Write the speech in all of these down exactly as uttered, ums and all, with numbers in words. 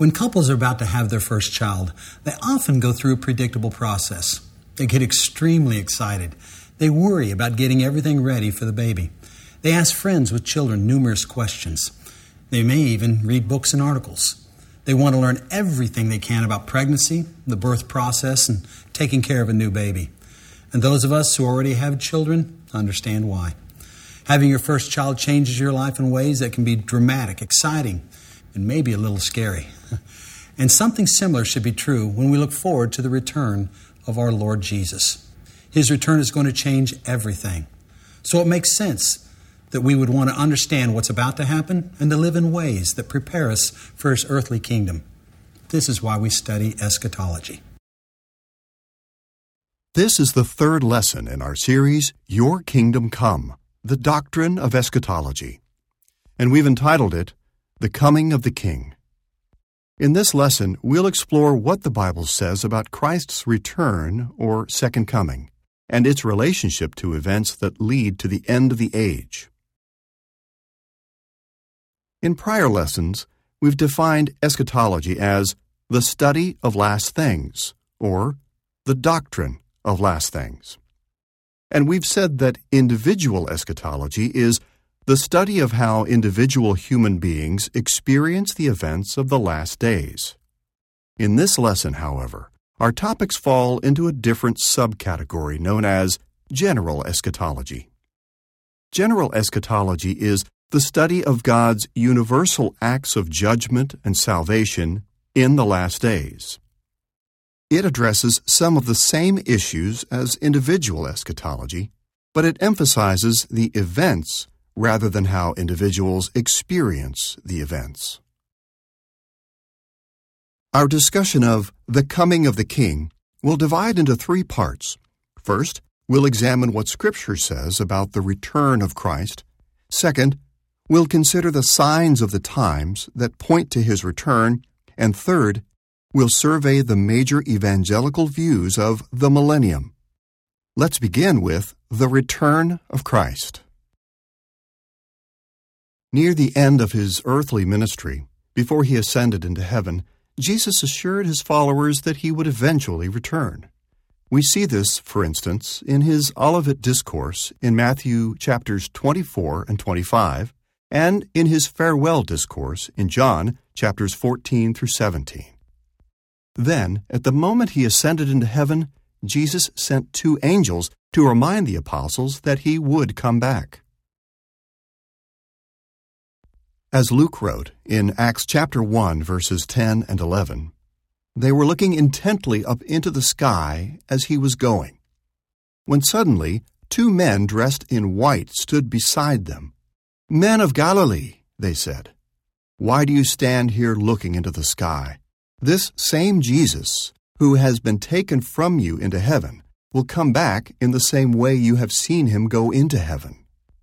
When couples are about to have their first child, they often go through a predictable process. They get extremely excited. They worry about getting everything ready for the baby. They ask friends with children numerous questions. They may even read books and articles. They want to learn everything they can about pregnancy, the birth process, and taking care of a new baby. And those of us who already have children understand why. Having your first child changes your life in ways that can be dramatic, exciting, and maybe a little scary. And something similar should be true when we look forward to the return of our Lord Jesus. His return is going to change everything. So it makes sense that we would want to understand what's about to happen and to live in ways that prepare us for His earthly kingdom. This is why we study eschatology. This is the third lesson in our series, Your Kingdom Come, the Doctrine of Eschatology. And we've entitled it, The Coming of the King. In this lesson, we'll explore what the Bible says about Christ's return or second coming, and its relationship to events that lead to the end of the age. In prior lessons, we've defined eschatology as the study of last things, or the doctrine of last things. And we've said that individual eschatology is the study of how individual human beings experience the events of the last days. In this lesson, however, our topics fall into a different subcategory known as general eschatology. General eschatology is the study of God's universal acts of judgment and salvation in the last days. It addresses some of the same issues as individual eschatology, but it emphasizes the events rather than how individuals experience the events. Our discussion of the coming of the King will divide into three parts. First, we'll examine what Scripture says about the return of Christ. Second, we'll consider the signs of the times that point to His return. And third, we'll survey the major evangelical views of the millennium. Let's begin with the return of Christ. Near the end of His earthly ministry, before He ascended into heaven, Jesus assured His followers that He would eventually return. We see this, for instance, in His Olivet Discourse in Matthew chapters twenty-four and twenty-five, and in His Farewell Discourse in John chapters fourteen through seventeen. Then, at the moment He ascended into heaven, Jesus sent two angels to remind the apostles that He would come back. As Luke wrote in Acts chapter one, verses ten and eleven, they were looking intently up into the sky as He was going, when suddenly two men dressed in white stood beside them. "Men of Galilee," they said, "why do you stand here looking into the sky? This same Jesus, who has been taken from you into heaven, will come back in the same way you have seen Him go into heaven."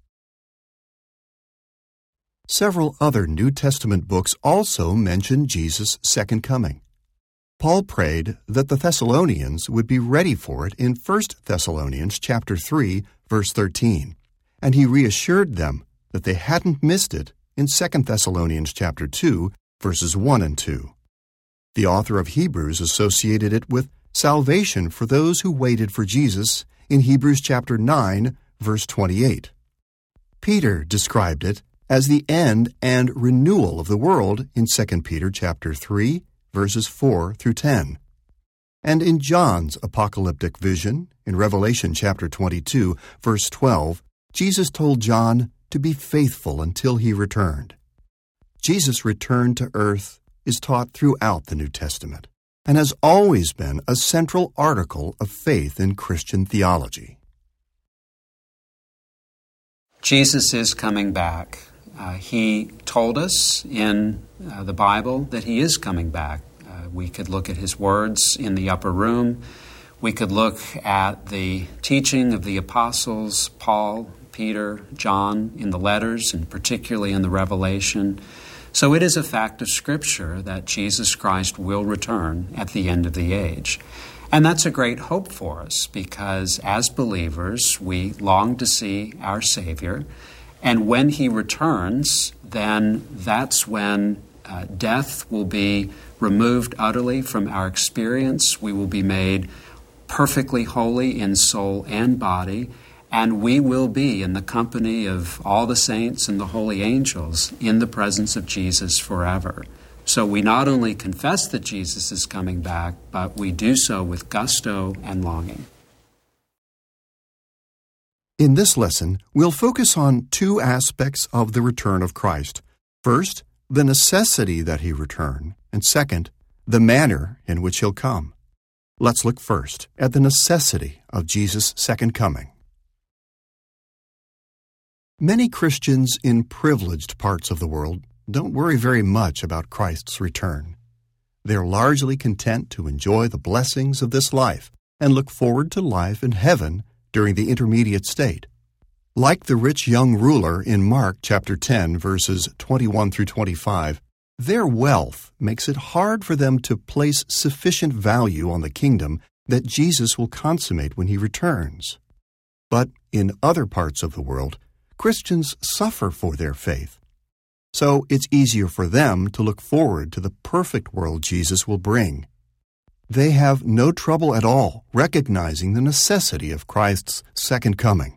Several other New Testament books also mention Jesus' second coming. Paul prayed that the Thessalonians would be ready for it in First Thessalonians chapter three, verse thirteen, and he reassured them that they hadn't missed it in Second Thessalonians chapter two, verses one and two. The author of Hebrews associated it with salvation for those who waited for Jesus in Hebrews chapter nine, verse twenty-eight. Peter described it as the end and renewal of the world in Second Peter chapter three, verses four through ten. And in John's apocalyptic vision, in Revelation chapter twenty-two, verse twelve, Jesus told John to be faithful until He returned. Jesus' return to earth is taught throughout the New Testament and has always been a central article of faith in Christian theology. Jesus is coming back. Uh, he told us in uh, the Bible that He is coming back. Uh, we could look at His words in the upper room. We could look at the teaching of the apostles, Paul, Peter, John, in the letters, and particularly in the Revelation. So it is a fact of Scripture that Jesus Christ will return at the end of the age. And that's a great hope for us because as believers, we long to see our Savior. And when He returns, then that's when Uh, death will be removed utterly from our experience. We will be made perfectly holy in soul and body, and we will be in the company of all the saints and the holy angels in the presence of Jesus forever. So we not only confess that Jesus is coming back, but we do so with gusto and longing. In this lesson, we'll focus on two aspects of the return of Christ. First, the necessity that he return, and second, the manner in which he'll come. Let's look first at the necessity of Jesus' second coming. Many Christians in privileged parts of the world don't worry very much about Christ's return. They're largely content to enjoy the blessings of this life and look forward to life in heaven during the intermediate state. Like the rich young ruler in Mark chapter ten, verses twenty-one through twenty-five, their wealth makes it hard for them to place sufficient value on the kingdom that Jesus will consummate when he returns. But in other parts of the world, Christians suffer for their faith. So it's easier for them to look forward to the perfect world Jesus will bring. They have no trouble at all recognizing the necessity of Christ's second coming.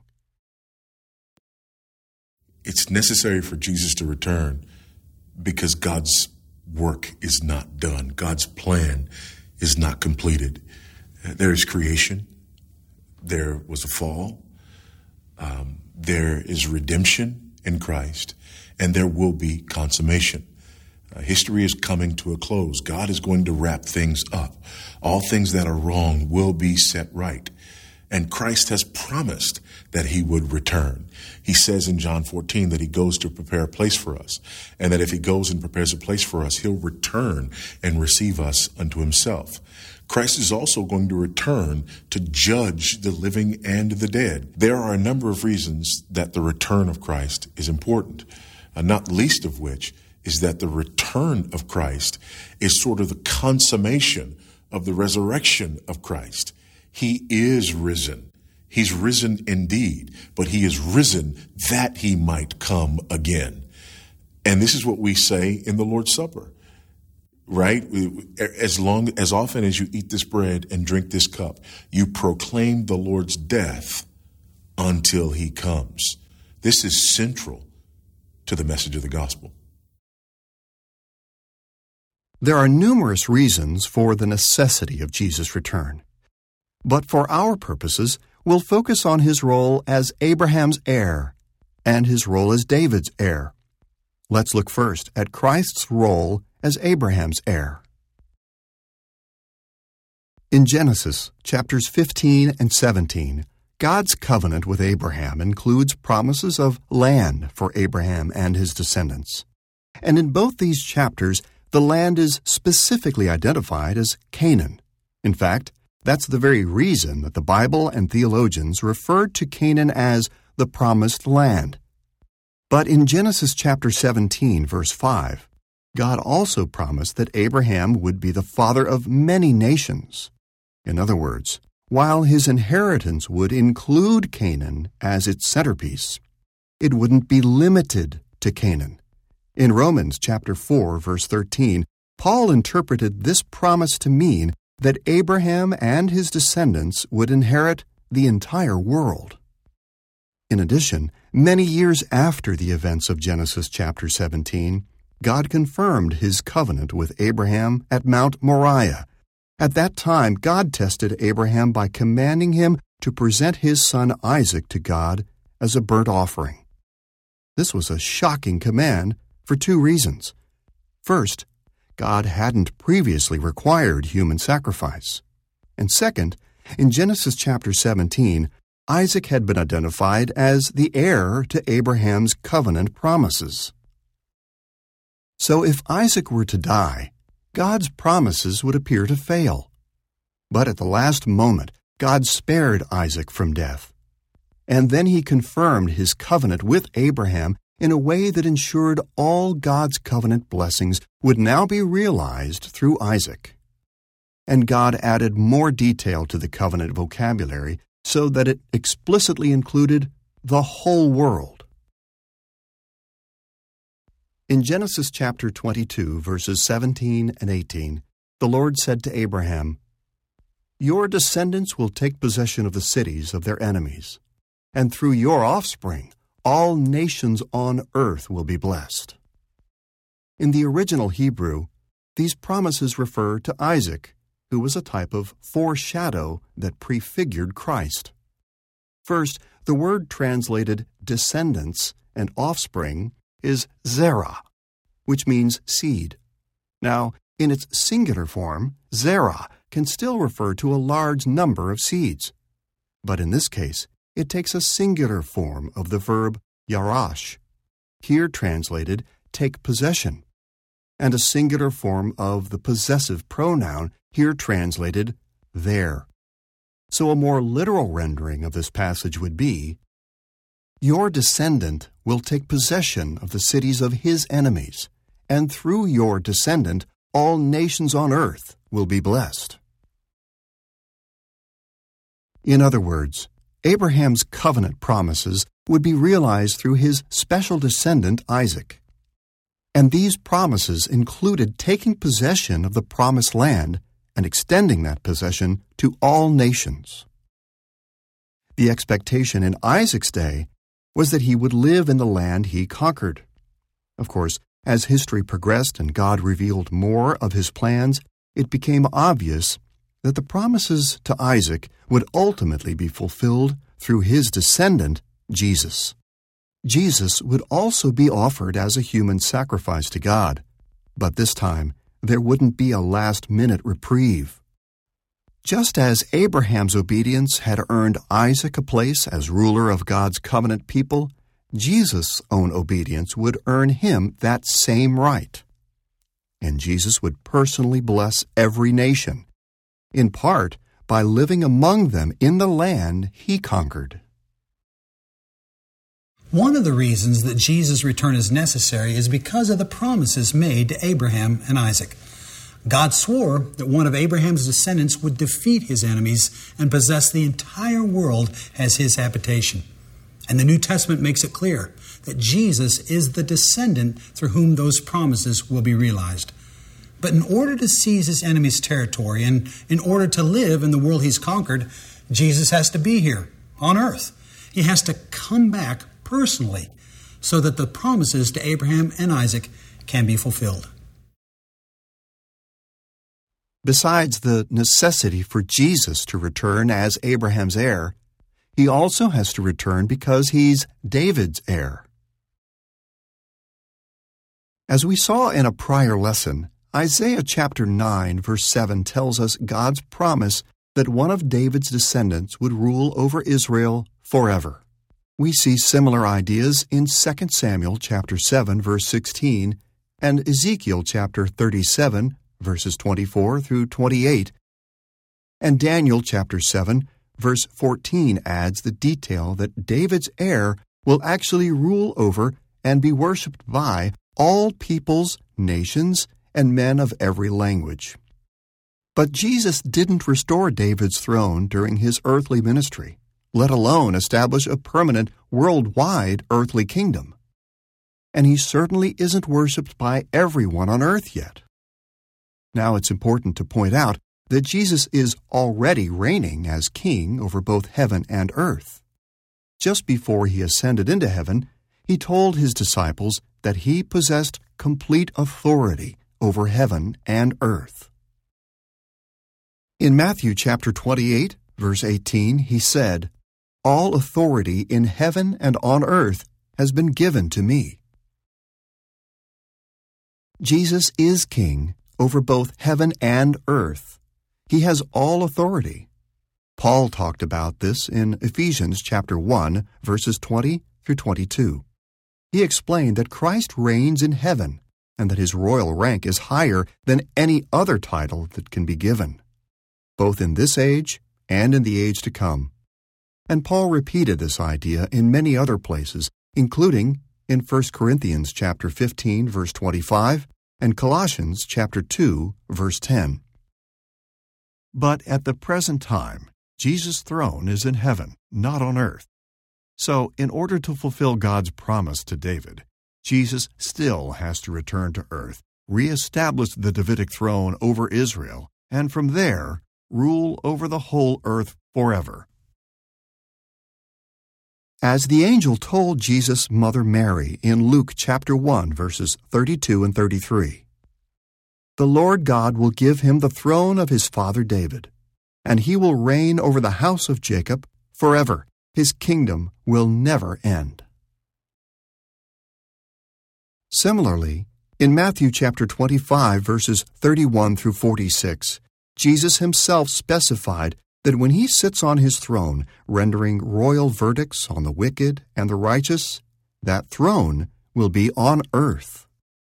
It's necessary for Jesus to return because God's work is not done. God's plan is not completed. There is creation. There was a fall. Um, there is redemption in Christ. And there will be consummation. Uh, history is coming to a close. God is going to wrap things up. All things that are wrong will be set right. And Christ has promised that he would return. He says in John fourteen that he goes to prepare a place for us, and that if he goes and prepares a place for us, he'll return and receive us unto himself. Christ is also going to return to judge the living and the dead. There are a number of reasons that the return of Christ is important, uh, not least of which is that the return of Christ is sort of the consummation of the resurrection of Christ. He is risen. He's risen indeed, but he is risen that he might come again. And this is what we say in the Lord's Supper, right? As long, as often as you eat this bread and drink this cup, you proclaim the Lord's death until he comes. This is central to the message of the gospel. There are numerous reasons for the necessity of Jesus' return. But for our purposes, we'll focus on his role as Abraham's heir and his role as David's heir. Let's look first at Christ's role as Abraham's heir. In Genesis chapters fifteen and seventeen, God's covenant with Abraham includes promises of land for Abraham and his descendants. And in both these chapters, the land is specifically identified as Canaan. In fact, that's the very reason that the Bible and theologians referred to Canaan as the promised land. But in Genesis chapter seventeen, verse five, God also promised that Abraham would be the father of many nations. In other words, while his inheritance would include Canaan as its centerpiece, it wouldn't be limited to Canaan. In Romans chapter four, verse thirteen, Paul interpreted this promise to mean that Abraham and his descendants would inherit the entire world. In addition, many years after the events of Genesis chapter seventeen, God confirmed his covenant with Abraham at Mount Moriah. At that time, God tested Abraham by commanding him to present his son Isaac to God as a burnt offering. This was a shocking command for two reasons. First, God hadn't previously required human sacrifice. And second, in Genesis chapter seventeen, Isaac had been identified as the heir to Abraham's covenant promises. So if Isaac were to die, God's promises would appear to fail. But at the last moment, God spared Isaac from death. And then he confirmed his covenant with Abraham in a way that ensured all God's covenant blessings would now be realized through Isaac. And God added more detail to the covenant vocabulary so that it explicitly included the whole world. In Genesis chapter twenty-two, verses seventeen and eighteen, the Lord said to Abraham, "Your descendants will take possession of the cities of their enemies, and through your offspring, all nations on earth will be blessed." In the original Hebrew, these promises refer to Isaac, who was a type of foreshadow that prefigured Christ. First, the word translated descendants and offspring is zerah, which means seed. Now, in its singular form, zerah can still refer to a large number of seeds. But in this case, it takes a singular form of the verb yarash, here translated take possession, and a singular form of the possessive pronoun, here translated their. So a more literal rendering of this passage would be, "Your descendant will take possession of the cities of his enemies, and through your descendant all nations on earth will be blessed." In other words, Abraham's covenant promises would be realized through his special descendant Isaac. And these promises included taking possession of the promised land and extending that possession to all nations. The expectation in Isaac's day was that he would live in the land he conquered. Of course, as history progressed and God revealed more of his plans, it became obvious that the promises to Isaac would ultimately be fulfilled through his descendant, Jesus. Jesus would also be offered as a human sacrifice to God, but this time there wouldn't be a last-minute reprieve. Just as Abraham's obedience had earned Isaac a place as ruler of God's covenant people, Jesus' own obedience would earn him that same right. And Jesus would personally bless every nation, in part by living among them in the land he conquered. One of the reasons that Jesus' return is necessary is because of the promises made to Abraham and Isaac. God swore that one of Abraham's descendants would defeat his enemies and possess the entire world as his habitation. And the New Testament makes it clear that Jesus is the descendant through whom those promises will be realized. But in order to seize his enemy's territory and in order to live in the world he's conquered, Jesus has to be here on earth. He has to come back personally so that the promises to Abraham and Isaac can be fulfilled. Besides the necessity for Jesus to return as Abraham's heir, he also has to return because he's David's heir. As we saw in a prior lesson, Isaiah chapter nine, verse seven tells us God's promise that one of David's descendants would rule over Israel forever. We see similar ideas in Second Samuel chapter seven, verse sixteen, and Ezekiel chapter thirty-seven, verses twenty-four through twenty-eight. And Daniel chapter seven, verse fourteen adds the detail that David's heir will actually rule over and be worshipped by all peoples, nations, and men of every language. But Jesus didn't restore David's throne during his earthly ministry, let alone establish a permanent worldwide earthly kingdom. And he certainly isn't worshipped by everyone on earth yet. Now it's important to point out that Jesus is already reigning as king over both heaven and earth. Just before he ascended into heaven, he told his disciples that he possessed complete authority over heaven and earth. In Matthew chapter twenty-eight, verse eighteen, he said, "All authority in heaven and on earth has been given to me." Jesus is king over both heaven and earth. He has all authority. Paul talked about this in Ephesians chapter one, verses twenty through twenty-two. He explained that Christ reigns in heaven and that his royal rank is higher than any other title that can be given, both in this age and in the age to come. And Paul repeated this idea in many other places, including in First Corinthians chapter fifteen, verse twenty-five, and Colossians chapter two, verse ten. But at the present time, Jesus' throne is in heaven, not on earth. So, in order to fulfill God's promise to David, Jesus still has to return to earth, reestablish the Davidic throne over Israel, and from there, rule over the whole earth forever. As the angel told Jesus' mother Mary in Luke chapter one, verses thirty-two and thirty-three, "The Lord God will give him the throne of his father David, and he will reign over the house of Jacob forever. His kingdom will never end." Similarly, in Matthew chapter twenty-five, verses thirty-one through forty-six, Jesus himself specified that when he sits on his throne, rendering royal verdicts on the wicked and the righteous, that throne will be on earth.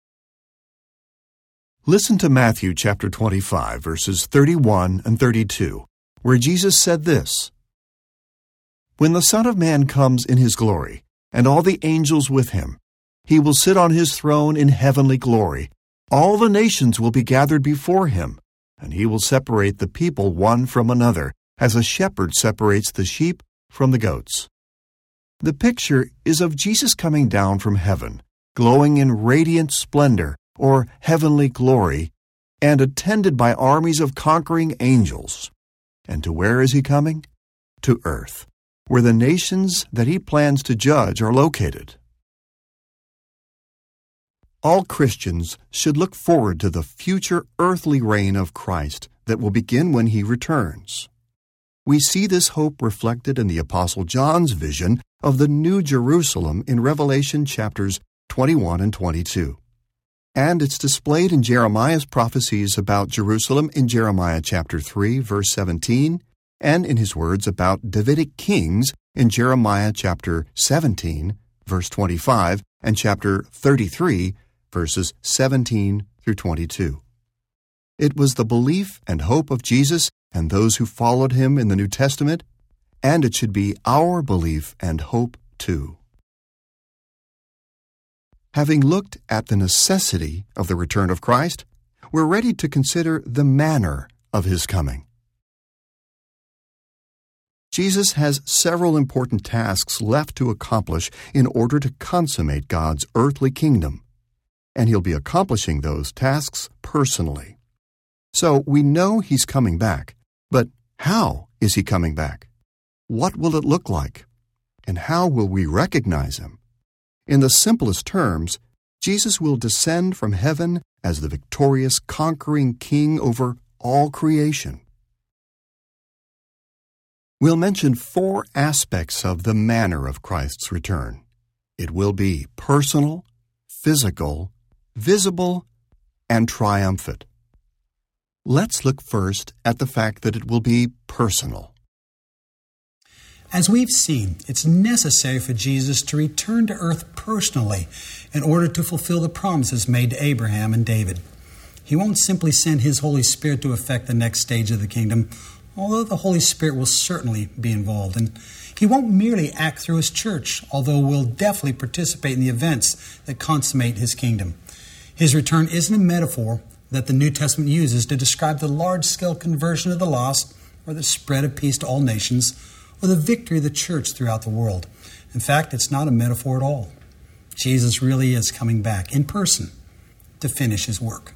Listen to Matthew chapter twenty-five, verses thirty-one and thirty-two, where Jesus said this, "When the Son of Man comes in his glory, and all the angels with him, he will sit on his throne in heavenly glory. All the nations will be gathered before him, and he will separate the people one from another, as a shepherd separates the sheep from the goats." The picture is of Jesus coming down from heaven, glowing in radiant splendor or heavenly glory, and attended by armies of conquering angels. And to where is he coming? To earth, where the nations that he plans to judge are located. All Christians should look forward to the future earthly reign of Christ that will begin when he returns. We see this hope reflected in the Apostle John's vision of the New Jerusalem in Revelation chapters twenty-one and twenty-two. And it's displayed in Jeremiah's prophecies about Jerusalem in Jeremiah chapter three, verse seventeen, and in his words about Davidic kings in Jeremiah chapter seventeen, verse twenty-five, and chapter thirty-three, verses seventeen through twenty-two. It was the belief and hope of Jesus and those who followed him in the New Testament, and it should be our belief and hope too. Having looked at the necessity of the return of Christ, we're ready to consider the manner of his coming. Jesus has several important tasks left to accomplish in order to consummate God's earthly kingdom, and he'll be accomplishing those tasks personally. So we know he's coming back, but how is he coming back? What will it look like? And how will we recognize him? In the simplest terms, Jesus will descend from heaven as the victorious, conquering king over all creation. We'll mention four aspects of the manner of Christ's return. It will be personal, physical, visible, and triumphant. Let's look first at the fact that it will be personal. As we've seen, it's necessary for Jesus to return to earth personally in order to fulfill the promises made to Abraham and David. He won't simply send his Holy Spirit to effect the next stage of the kingdom, although the Holy Spirit will certainly be involved. And he won't merely act through his church, although we'll definitely participate in the events that consummate his kingdom. His return isn't a metaphor that the New Testament uses to describe the large-scale conversion of the lost, or the spread of peace to all nations, or the victory of the church throughout the world. In fact, it's not a metaphor at all. Jesus really is coming back in person to finish his work.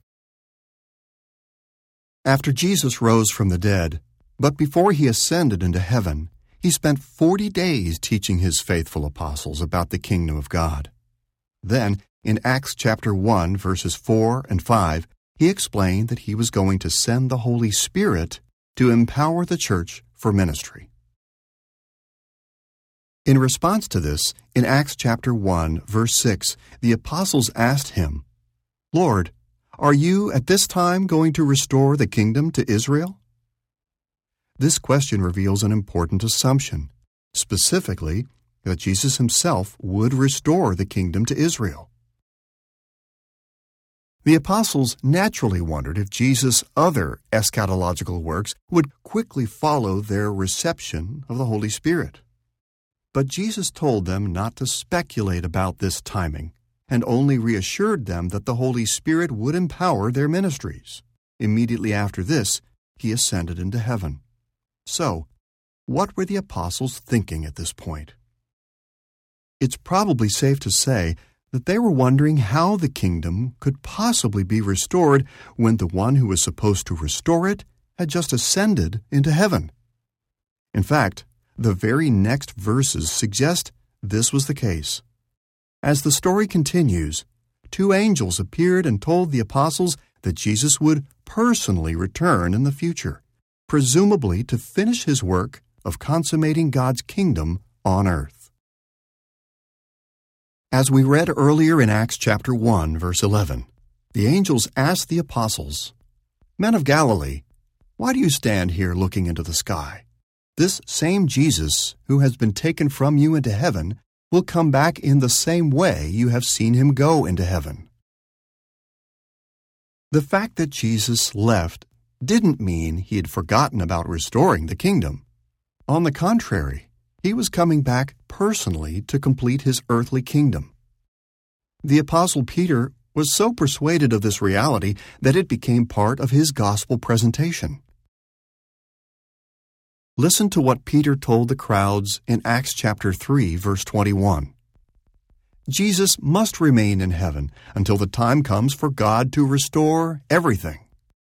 After Jesus rose from the dead, but before he ascended into heaven, he spent forty days teaching his faithful apostles about the kingdom of God. Then, in Acts chapter one, verses four and five, he explained that he was going to send the Holy Spirit to empower the church for ministry. In response to this, in Acts chapter one, verse six, the apostles asked him, "Lord, are you at this time going to restore the kingdom to Israel?" This question reveals an important assumption, specifically that Jesus himself would restore the kingdom to Israel. The apostles naturally wondered if Jesus' other eschatological works would quickly follow their reception of the Holy Spirit. But Jesus told them not to speculate about this timing, and only reassured them that the Holy Spirit would empower their ministries. Immediately after this, he ascended into heaven. So, what were the apostles thinking at this point? It's probably safe to say that they were wondering how the kingdom could possibly be restored when the one who was supposed to restore it had just ascended into heaven. In fact, the very next verses suggest this was the case. As the story continues, two angels appeared and told the apostles that Jesus would personally return in the future, presumably to finish his work of consummating God's kingdom on earth. As we read earlier in Acts chapter one, verse eleven, the angels asked the apostles, "Men of Galilee, why do you stand here looking into the sky? This same Jesus, who has been taken from you into heaven, will come back in the same way you have seen him go into heaven." The fact that Jesus left didn't mean he had forgotten about restoring the kingdom. On the contrary, he was coming back personally to complete his earthly kingdom. The Apostle Peter was so persuaded of this reality that it became part of his gospel presentation. Listen to what Peter told the crowds in Acts chapter three, verse twenty-one. Jesus must remain in heaven until the time comes for God to restore everything.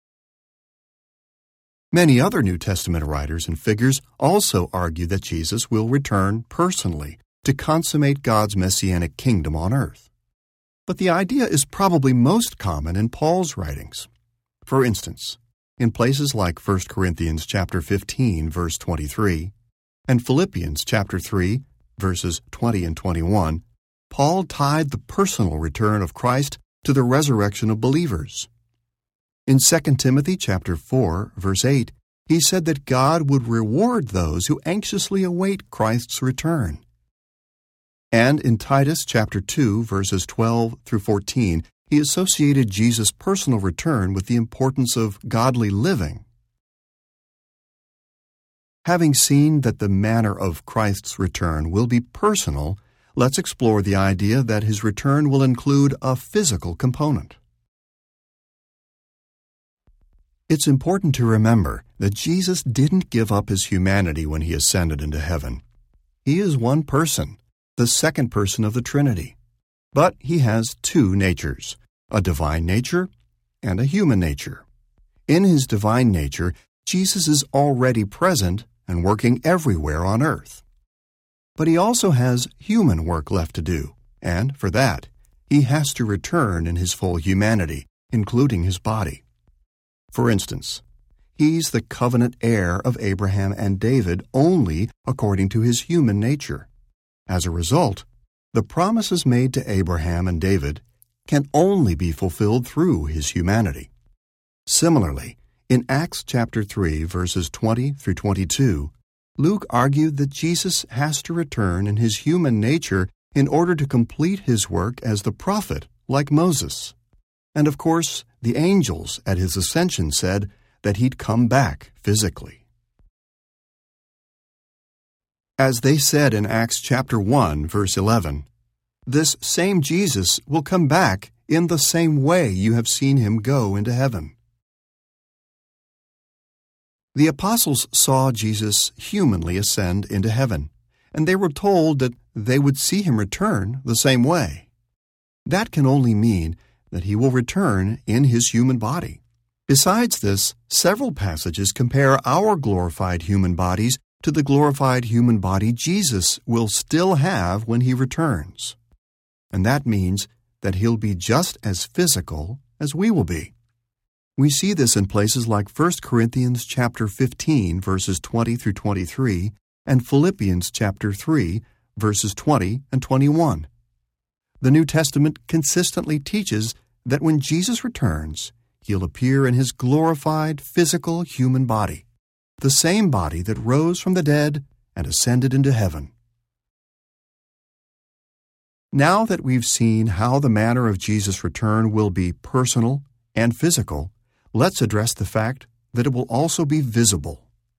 Many other New Testament writers and figures also argue that Jesus will return personally to consummate God's messianic kingdom on earth. But the idea is probably most common in Paul's writings. For instance, in places like First Corinthians chapter fifteen, verse twenty-three, and Philippians chapter three, verses twenty and twenty-one, Paul tied the personal return of Christ to the resurrection of believers. In Second Timothy chapter four, verse eight, he said that God would reward those who anxiously await Christ's return. And in Titus chapter two, verses twelve through fourteen, he associated Jesus' personal return with the importance of godly living. Having seen that the manner of Christ's return will be personal, let's explore the idea that his return will include a physical component. It's important to remember that Jesus didn't give up his humanity when he ascended into heaven. He is one person, the second person of the Trinity. But he has two natures, a divine nature and a human nature. In his divine nature, Jesus is already present and working everywhere on earth. But he also has human work left to do, and for that, he has to return in his full humanity, including his body. For instance, he's the covenant heir of Abraham and David only according to his human nature. As a result, the promises made to Abraham and David can only be fulfilled through his humanity. Similarly, in Acts chapter three, verses twenty through twenty-two, Luke argued that Jesus has to return in his human nature in order to complete his work as the prophet, like Moses. And of course, the angels at his ascension said that he'd come back physically. As they said in Acts chapter one, verse eleven, "This same Jesus will come back in the same way you have seen him go into heaven." The apostles saw Jesus humanly ascend into heaven, and they were told that they would see him return the same way. That can only mean that he will return in his human body. Besides this, several passages compare our glorified human bodies to the glorified human body Jesus will still have when he returns. And that means that he'll be just as physical as we will be. We see this in places like First Corinthians chapter fifteen, verses twenty through twenty-three, and Philippians chapter three, verses twenty and twenty-one. The New Testament consistently teaches that when Jesus returns, he'll appear in his glorified physical human body, the same body that rose from the dead and ascended into heaven. Now that we've seen how the manner of Jesus' return will be personal and physical, let's address the fact that it will also be visible.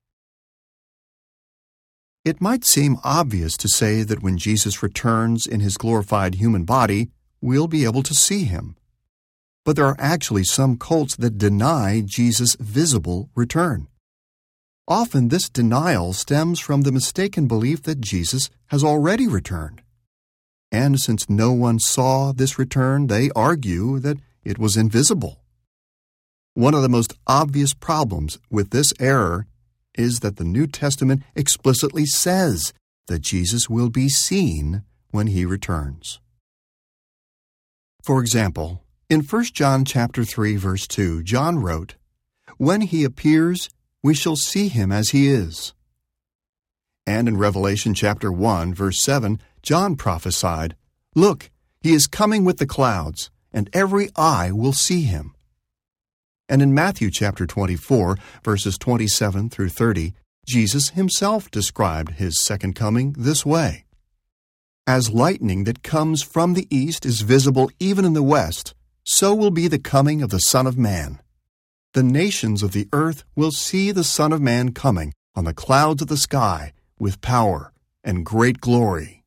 It might seem obvious to say that when Jesus returns in his glorified human body, we'll be able to see him. But there are actually some cults that deny Jesus' visible return. Often this denial stems from the mistaken belief that Jesus has already returned. And since no one saw this return, they argue that it was invisible. One of the most obvious problems with this error is that the New Testament explicitly says that Jesus will be seen when he returns. For example, in First John chapter three, verse two, John wrote, "When he appears, we shall see him as he is." And in Revelation chapter one, verse seven, John prophesied, "Look, he is coming with the clouds, and every eye will see him." And in Matthew chapter twenty-four, verses twenty-seven through thirty, Jesus himself described his second coming this way: "As lightning that comes from the east is visible even in the west, so will be the coming of the Son of Man. The nations of the earth will see the Son of Man coming on the clouds of the sky with power and great glory."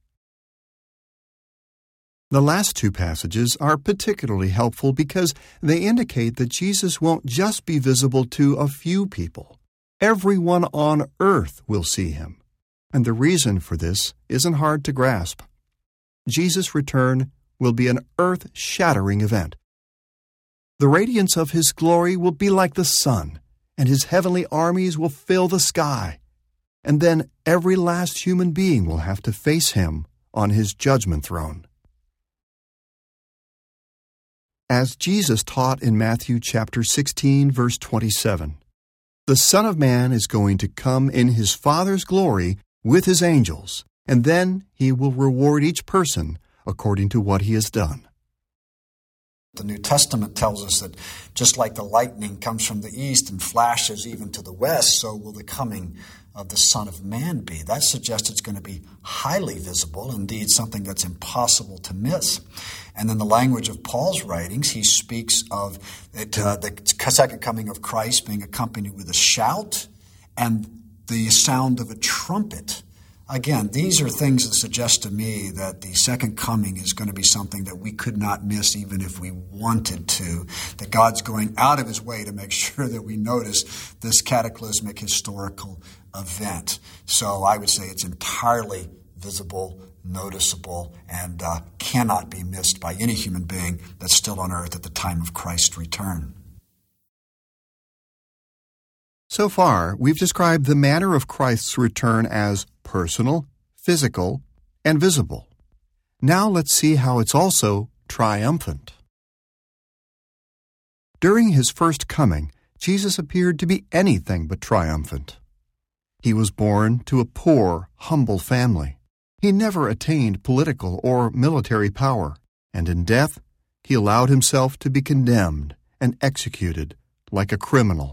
The last two passages are particularly helpful because they indicate that Jesus won't just be visible to a few people. Everyone on earth will see him. And the reason for this isn't hard to grasp. Jesus' return will be an earth-shattering event. The radiance of his glory will be like the sun, and his heavenly armies will fill the sky. And then every last human being will have to face him on his judgment throne. As Jesus taught in Matthew chapter sixteen, verse twenty-seven, "The Son of Man is going to come in his Father's glory with his angels, and then he will reward each person according to what he has done." The New Testament tells us that just like the lightning comes from the east and flashes even to the west, so will the coming of the Son of Man be. That suggests it's going to be highly visible, indeed something that's impossible to miss. And in the language of Paul's writings, he speaks of it, uh, the second coming of Christ being accompanied with a shout and the sound of a trumpet. Again, these are things that suggest to me that the second coming is going to be something that we could not miss even if we wanted to, that God's going out of his way to make sure that we notice this cataclysmic historical event. So I would say it's entirely visible, noticeable, and uh, cannot be missed by any human being that's still on earth at the time of Christ's return. So far, we've described the manner of Christ's return as personal, physical, and visible. Now let's see how it's also triumphant. During his first coming, Jesus appeared to be anything but triumphant. He was born to a poor, humble family. He never attained political or military power, and in death, he allowed himself to be condemned and executed like a criminal.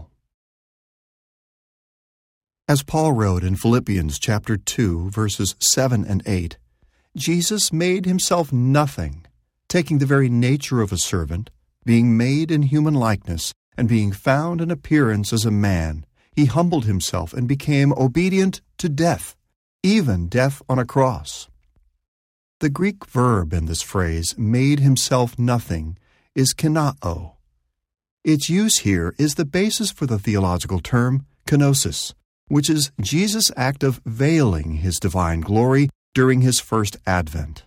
As Paul wrote in Philippians chapter two, verses seven and eight, Jesus made himself nothing, taking the very nature of a servant, being made in human likeness, and being found in appearance as a man. He humbled himself and became obedient to death, even death on a cross. The Greek verb in this phrase, made himself nothing, is kenao. Its use here is the basis for the theological term kenosis, which is Jesus' act of veiling his divine glory during his first advent.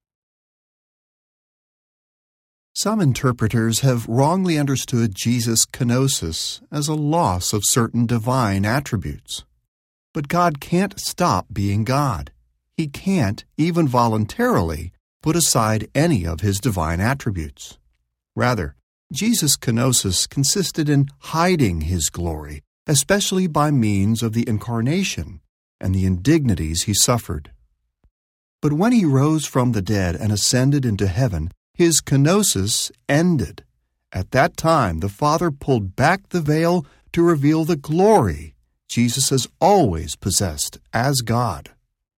Some interpreters have wrongly understood Jesus' kenosis as a loss of certain divine attributes. But God can't stop being God. He can't, even voluntarily, put aside any of his divine attributes. Rather, Jesus' kenosis consisted in hiding his glory, especially by means of the incarnation and the indignities he suffered. But when he rose from the dead and ascended into heaven, his kenosis ended. At that time, the Father pulled back the veil to reveal the glory Jesus has always possessed as God.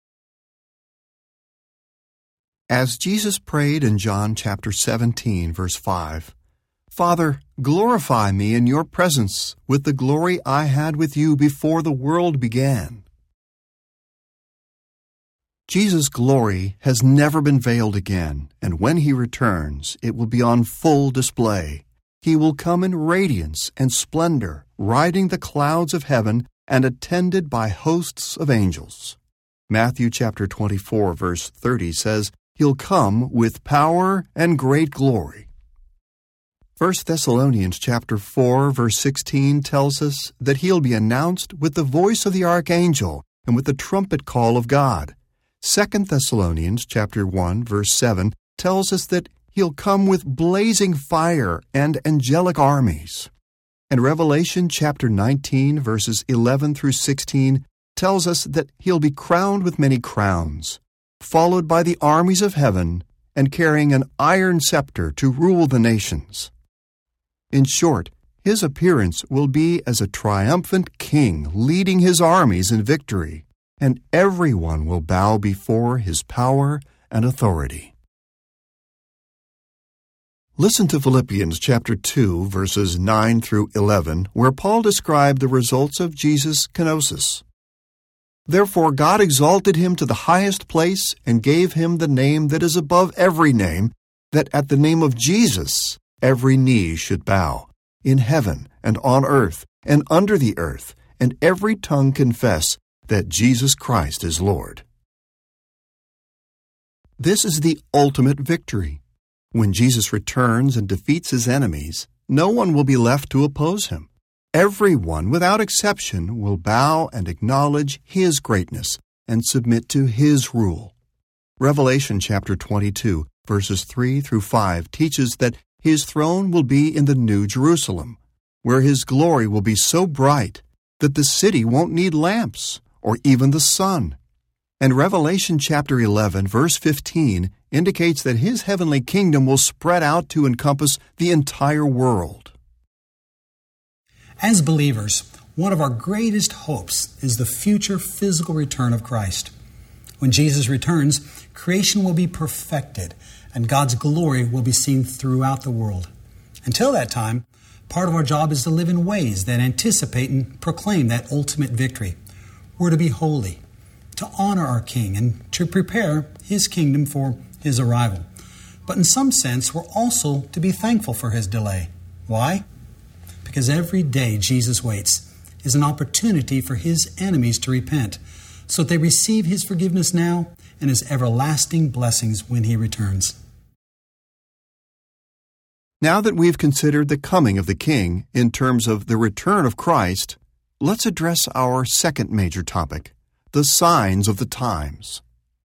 As Jesus prayed in John chapter seventeen, verse five, "Father, glorify me in your presence with the glory I had with you before the world began." Jesus' glory has never been veiled again, and when he returns, it will be on full display. He will come in radiance and splendor, riding the clouds of heaven and attended by hosts of angels. Matthew chapter twenty-four, verse thirty says, He'll come with power and great glory. First Thessalonians chapter four, verse sixteen tells us that he'll be announced with the voice of the archangel and with the trumpet call of God. Second Thessalonians chapter one, verse seven tells us that he'll come with blazing fire and angelic armies. And Revelation chapter nineteen, verses eleven through sixteen tells us that he'll be crowned with many crowns, followed by the armies of heaven, and carrying an iron scepter to rule the nations. In short, his appearance will be as a triumphant king leading his armies in victory, and everyone will bow before his power and authority. Listen to Philippians chapter two, verses nine through eleven, where Paul described the results of Jesus' kenosis. Therefore God exalted him to the highest place and gave him the name that is above every name, that at the name of Jesus every knee should bow, in heaven and on earth and under the earth, and every tongue confess that Jesus Christ is Lord. This is the ultimate victory. When Jesus returns and defeats his enemies, no one will be left to oppose him. Everyone, without exception, will bow and acknowledge his greatness and submit to his rule. Revelation chapter twenty-two, verses three through five teaches that his throne will be in the New Jerusalem, where his glory will be so bright that the city won't need lamps or even the sun. And Revelation chapter eleven, verse fifteen indicates that his heavenly kingdom will spread out to encompass the entire world. As believers, one of our greatest hopes is the future physical return of Christ. When Jesus returns, creation will be perfected, and God's glory will be seen throughout the world. Until that time, part of our job is to live in ways that anticipate and proclaim that ultimate victory. We're to be holy, to honor our King, and to prepare his kingdom for his arrival. But in some sense, we're also to be thankful for his delay. Why? Because every day Jesus waits is an opportunity for his enemies to repent, so that they receive his forgiveness now and his everlasting blessings when he returns. Now that we've considered the coming of the King in terms of the return of Christ, let's address our second major topic, the signs of the times.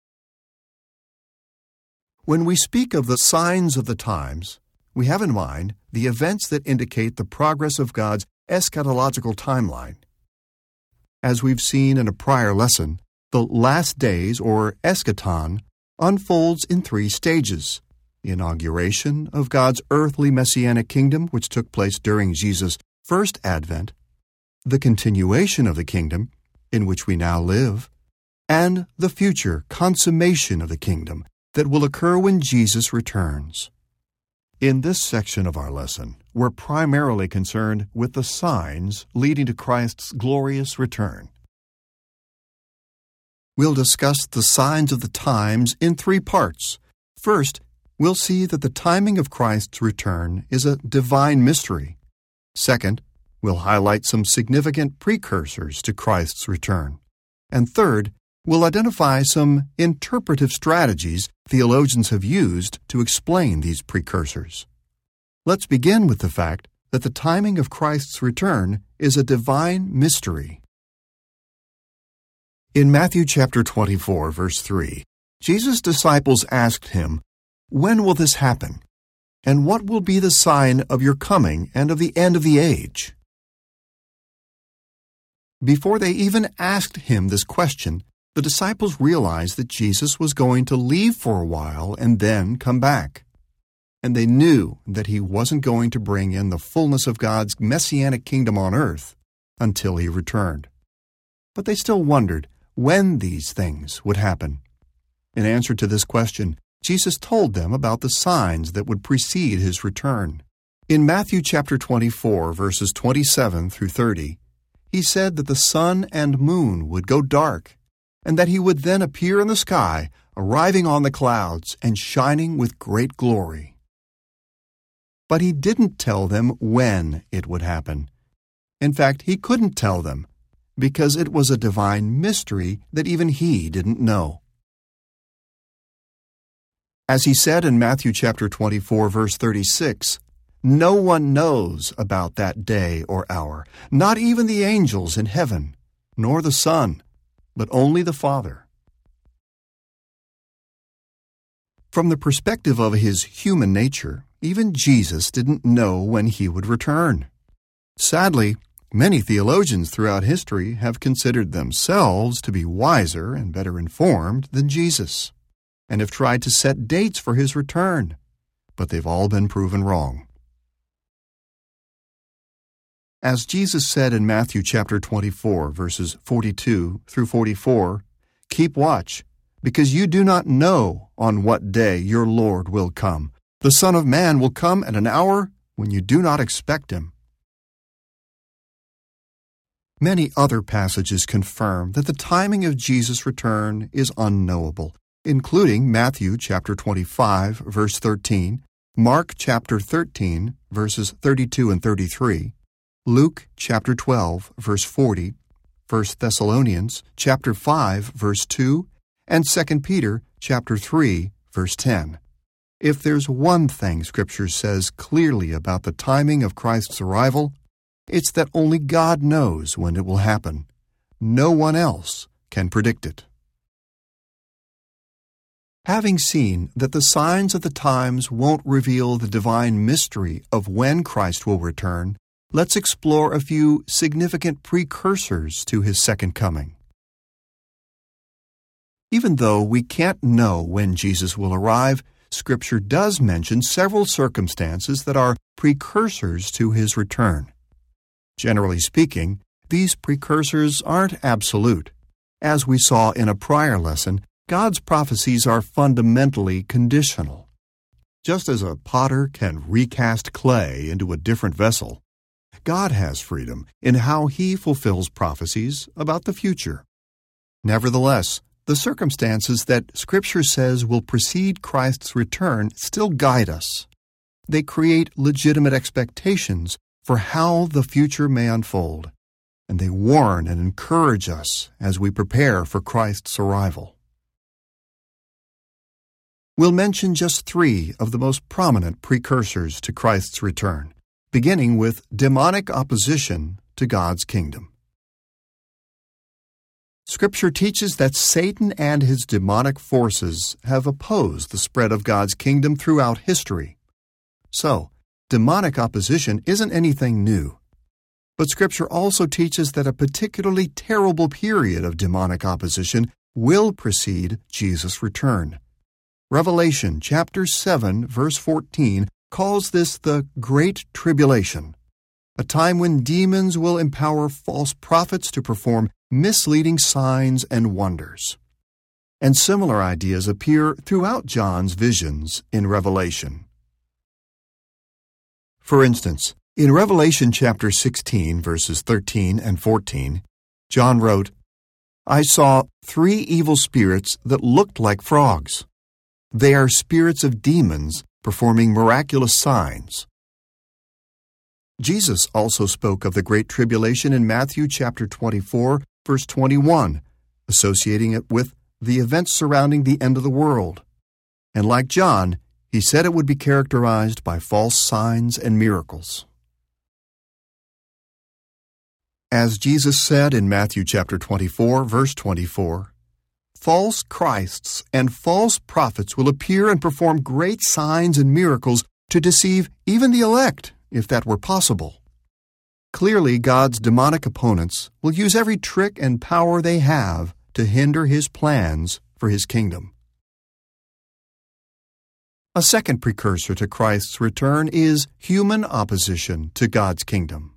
When we speak of the signs of the times, we have in mind the events that indicate the progress of God's eschatological timeline. As we've seen in a prior lesson, the last days, or eschaton, unfolds in three stages: the inauguration of God's earthly messianic kingdom, which took place during Jesus' first advent, the continuation of the kingdom, in which we now live, and the future consummation of the kingdom that will occur when Jesus returns. In this section of our lesson, we're primarily concerned with the signs leading to Christ's glorious return. We'll discuss the signs of the times in three parts. First, we'll see that the timing of Christ's return is a divine mystery. Second, we'll highlight some significant precursors to Christ's return. And third, we'll identify some interpretive strategies theologians have used to explain these precursors. Let's begin with the fact that the timing of Christ's return is a divine mystery. In Matthew chapter twenty-four, verse three, Jesus' disciples asked him, "When will this happen? And what will be the sign of your coming and of the end of the age?" Before they even asked him this question, the disciples realized that Jesus was going to leave for a while and then come back. And they knew that he wasn't going to bring in the fullness of God's messianic kingdom on earth until he returned. But they still wondered when these things would happen. In answer to this question, Jesus told them about the signs that would precede his return. In Matthew chapter twenty-four, verses twenty-seven through thirty, he said that the sun and moon would go dark, and that he would then appear in the sky, arriving on the clouds and shining with great glory. But he didn't tell them when it would happen. In fact, he couldn't tell them, because it was a divine mystery that even he didn't know. As he said in Matthew chapter twenty-four, verse thirty-six, "No one knows about that day or hour, not even the angels in heaven, nor the Son, but only the Father." From the perspective of his human nature, even Jesus didn't know when he would return. Sadly, many theologians throughout history have considered themselves to be wiser and better informed than Jesus, and have tried to set dates for his return, but they've all been proven wrong. As Jesus said in Matthew chapter twenty-four, verses forty-two through forty-four, "Keep watch, because you do not know on what day your Lord will come. The Son of Man will come at an hour when you do not expect him." Many other passages confirm that the timing of Jesus' return is unknowable, including Matthew chapter twenty-five, verse thirteen, Mark chapter thirteen, verses thirty-two and thirty-three, Luke chapter twelve, verse forty, First Thessalonians chapter five, verse two, and Second Peter chapter three, verse ten. If there's one thing Scripture says clearly about the timing of Christ's arrival, it's that only God knows when it will happen. No one else can predict it. Having seen that the signs of the times won't reveal the divine mystery of when Christ will return, let's explore a few significant precursors to his second coming. Even though we can't know when Jesus will arrive, Scripture does mention several circumstances that are precursors to his return. Generally speaking, these precursors aren't absolute. As we saw in a prior lesson, God's prophecies are fundamentally conditional. Just as a potter can recast clay into a different vessel, God has freedom in how he fulfills prophecies about the future. Nevertheless, the circumstances that Scripture says will precede Christ's return still guide us. They create legitimate expectations for how the future may unfold, and they warn and encourage us as we prepare for Christ's arrival. We'll mention just three of the most prominent precursors to Christ's return, beginning with demonic opposition to God's kingdom. Scripture teaches that Satan and his demonic forces have opposed the spread of God's kingdom throughout history. So, demonic opposition isn't anything new. But Scripture also teaches that a particularly terrible period of demonic opposition will precede Jesus' return. Revelation chapter seven, verse fourteen calls this the Great Tribulation, a time when demons will empower false prophets to perform misleading signs and wonders. And similar ideas appear throughout John's visions in Revelation. For instance, in Revelation chapter sixteen, verses thirteen and fourteen, John wrote, "I saw three evil spirits that looked like frogs. They are spirits of demons performing miraculous signs." Jesus also spoke of the Great Tribulation in Matthew chapter twenty-four, verse twenty-one, associating it with the events surrounding the end of the world. And like John, he said it would be characterized by false signs and miracles. As Jesus said in Matthew chapter twenty-four, verse twenty-four, "False Christs and false prophets will appear and perform great signs and miracles to deceive even the elect, if that were possible." Clearly, God's demonic opponents will use every trick and power they have to hinder his plans for his kingdom. A second precursor to Christ's return is human opposition to God's kingdom.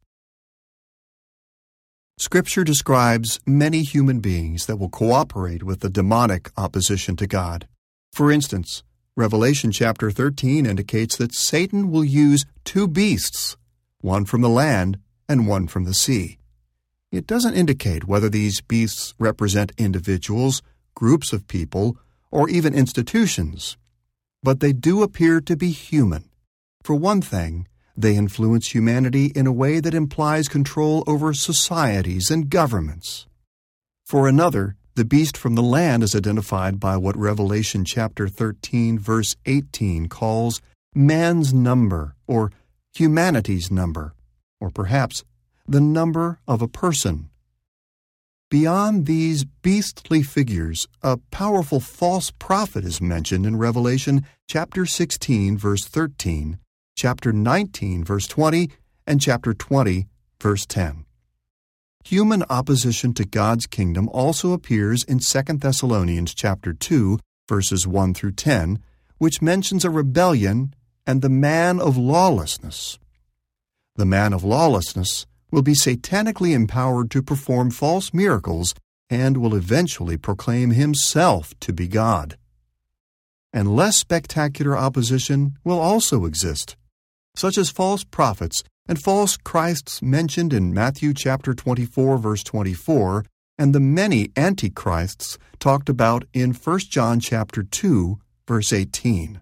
Scripture describes many human beings that will cooperate with the demonic opposition to God. For instance, Revelation chapter thirteen indicates that Satan will use two beasts, one from the land and one from the sea. It doesn't indicate whether these beasts represent individuals, groups of people, or even institutions, but they do appear to be human. For one thing, they influence humanity in a way that implies control over societies and governments. For another, The beast from the land is identified by what Revelation chapter thirteen, verse eighteen calls man's number, or humanity's number, or perhaps the number of a person. Beyond these beastly figures, a powerful false prophet is mentioned in Revelation chapter sixteen, verse thirteen, chapter nineteen, verse twenty, and chapter twenty, verse ten. Human opposition to God's kingdom also appears in Second Thessalonians chapter two, verses one through ten, which mentions a rebellion and the man of lawlessness. The man of lawlessness will be satanically empowered to perform false miracles and will eventually proclaim himself to be God. And less spectacular opposition will also exist, such as false prophets and false Christs mentioned in Matthew chapter twenty-four, verse twenty-four, and the many antichrists talked about in First John chapter two, verse eighteen.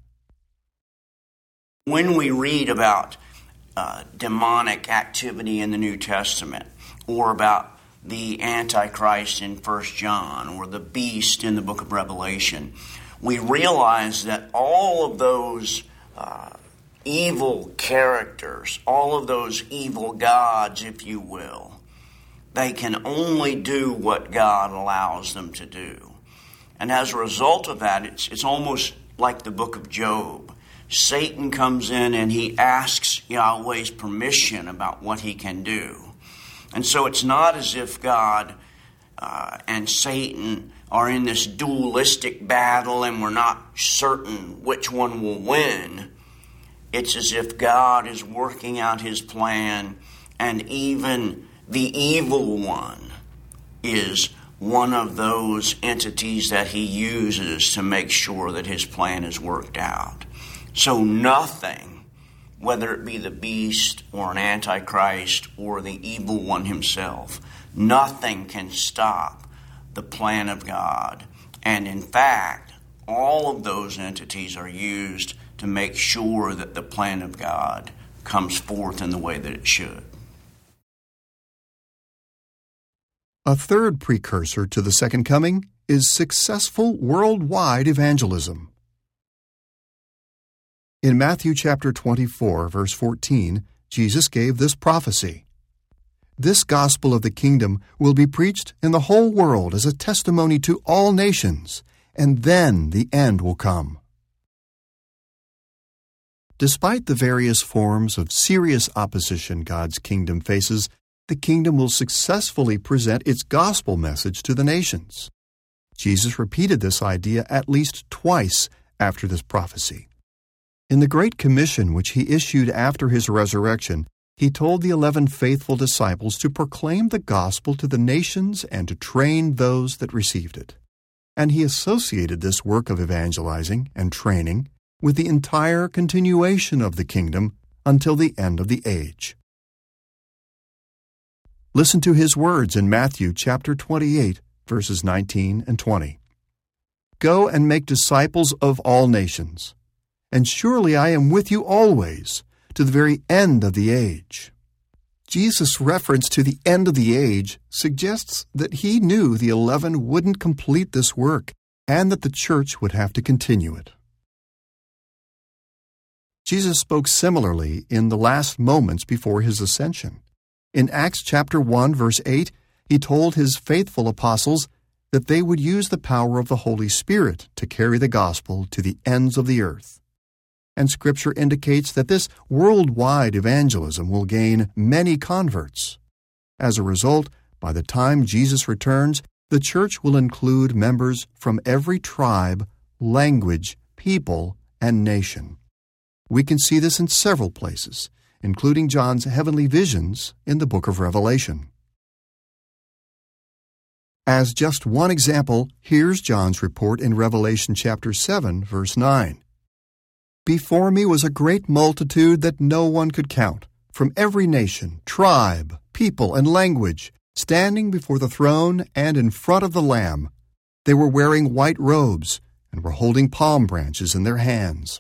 When we read about uh, demonic activity in the New Testament, or about the Antichrist in First John, or the beast in the book of Revelation, we realize that all of those uh, evil characters, all of those evil gods, if you will, they can only do what God allows them to do. And as a result of that, it's, it's almost like the book of Job. Satan comes in and he asks Yahweh's permission about what he can do. And so it's not as if God uh, and Satan are in this dualistic battle and we're not certain which one will win. It's as if God is working out his plan, and even the evil one is one of those entities that he uses to make sure that his plan is worked out. So nothing, whether it be the beast or an antichrist or the evil one himself, nothing can stop the plan of God. And in fact, all of those entities are used to make sure that the plan of God comes forth in the way that it should. A third precursor to the second coming is successful worldwide evangelism. In Matthew chapter twenty-four, verse fourteen, Jesus gave this prophecy. This gospel of the kingdom will be preached in the whole world as a testimony to all nations, and then the end will come. Despite the various forms of serious opposition God's kingdom faces, the kingdom will successfully present its gospel message to the nations. Jesus repeated this idea at least twice after this prophecy. In the Great Commission which he issued after his resurrection, he told the eleven faithful disciples to proclaim the gospel to the nations and to train those that received it. And he associated this work of evangelizing and training with the entire continuation of the kingdom until the end of the age. Listen to his words in Matthew chapter twenty-eight, verses nineteen and twenty. Go and make disciples of all nations, and surely I am with you always, to the very end of the age. Jesus' reference to the end of the age suggests that he knew the eleven wouldn't complete this work, and that the church would have to continue it. Jesus spoke similarly in the last moments before his ascension. In Acts chapter one, verse eight, he told his faithful apostles that they would use the power of the Holy Spirit to carry the gospel to the ends of the earth. And Scripture indicates that this worldwide evangelism will gain many converts. As a result, by the time Jesus returns, the church will include members from every tribe, language, people, and nation. We can see this in several places, including John's heavenly visions in the book of Revelation. As just one example, here's John's report in Revelation chapter seven, verse nine. Before me was a great multitude that no one could count, from every nation, tribe, people, and language, standing before the throne and in front of the Lamb. They were wearing white robes and were holding palm branches in their hands.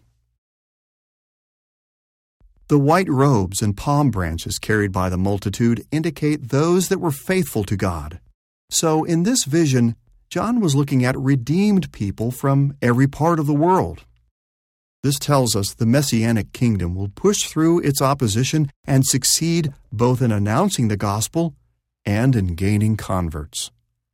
The white robes and palm branches carried by the multitude indicate those that were faithful to God. So in this vision, John was looking at redeemed people from every part of the world. This tells us the Messianic kingdom will push through its opposition and succeed both in announcing the gospel and in gaining converts.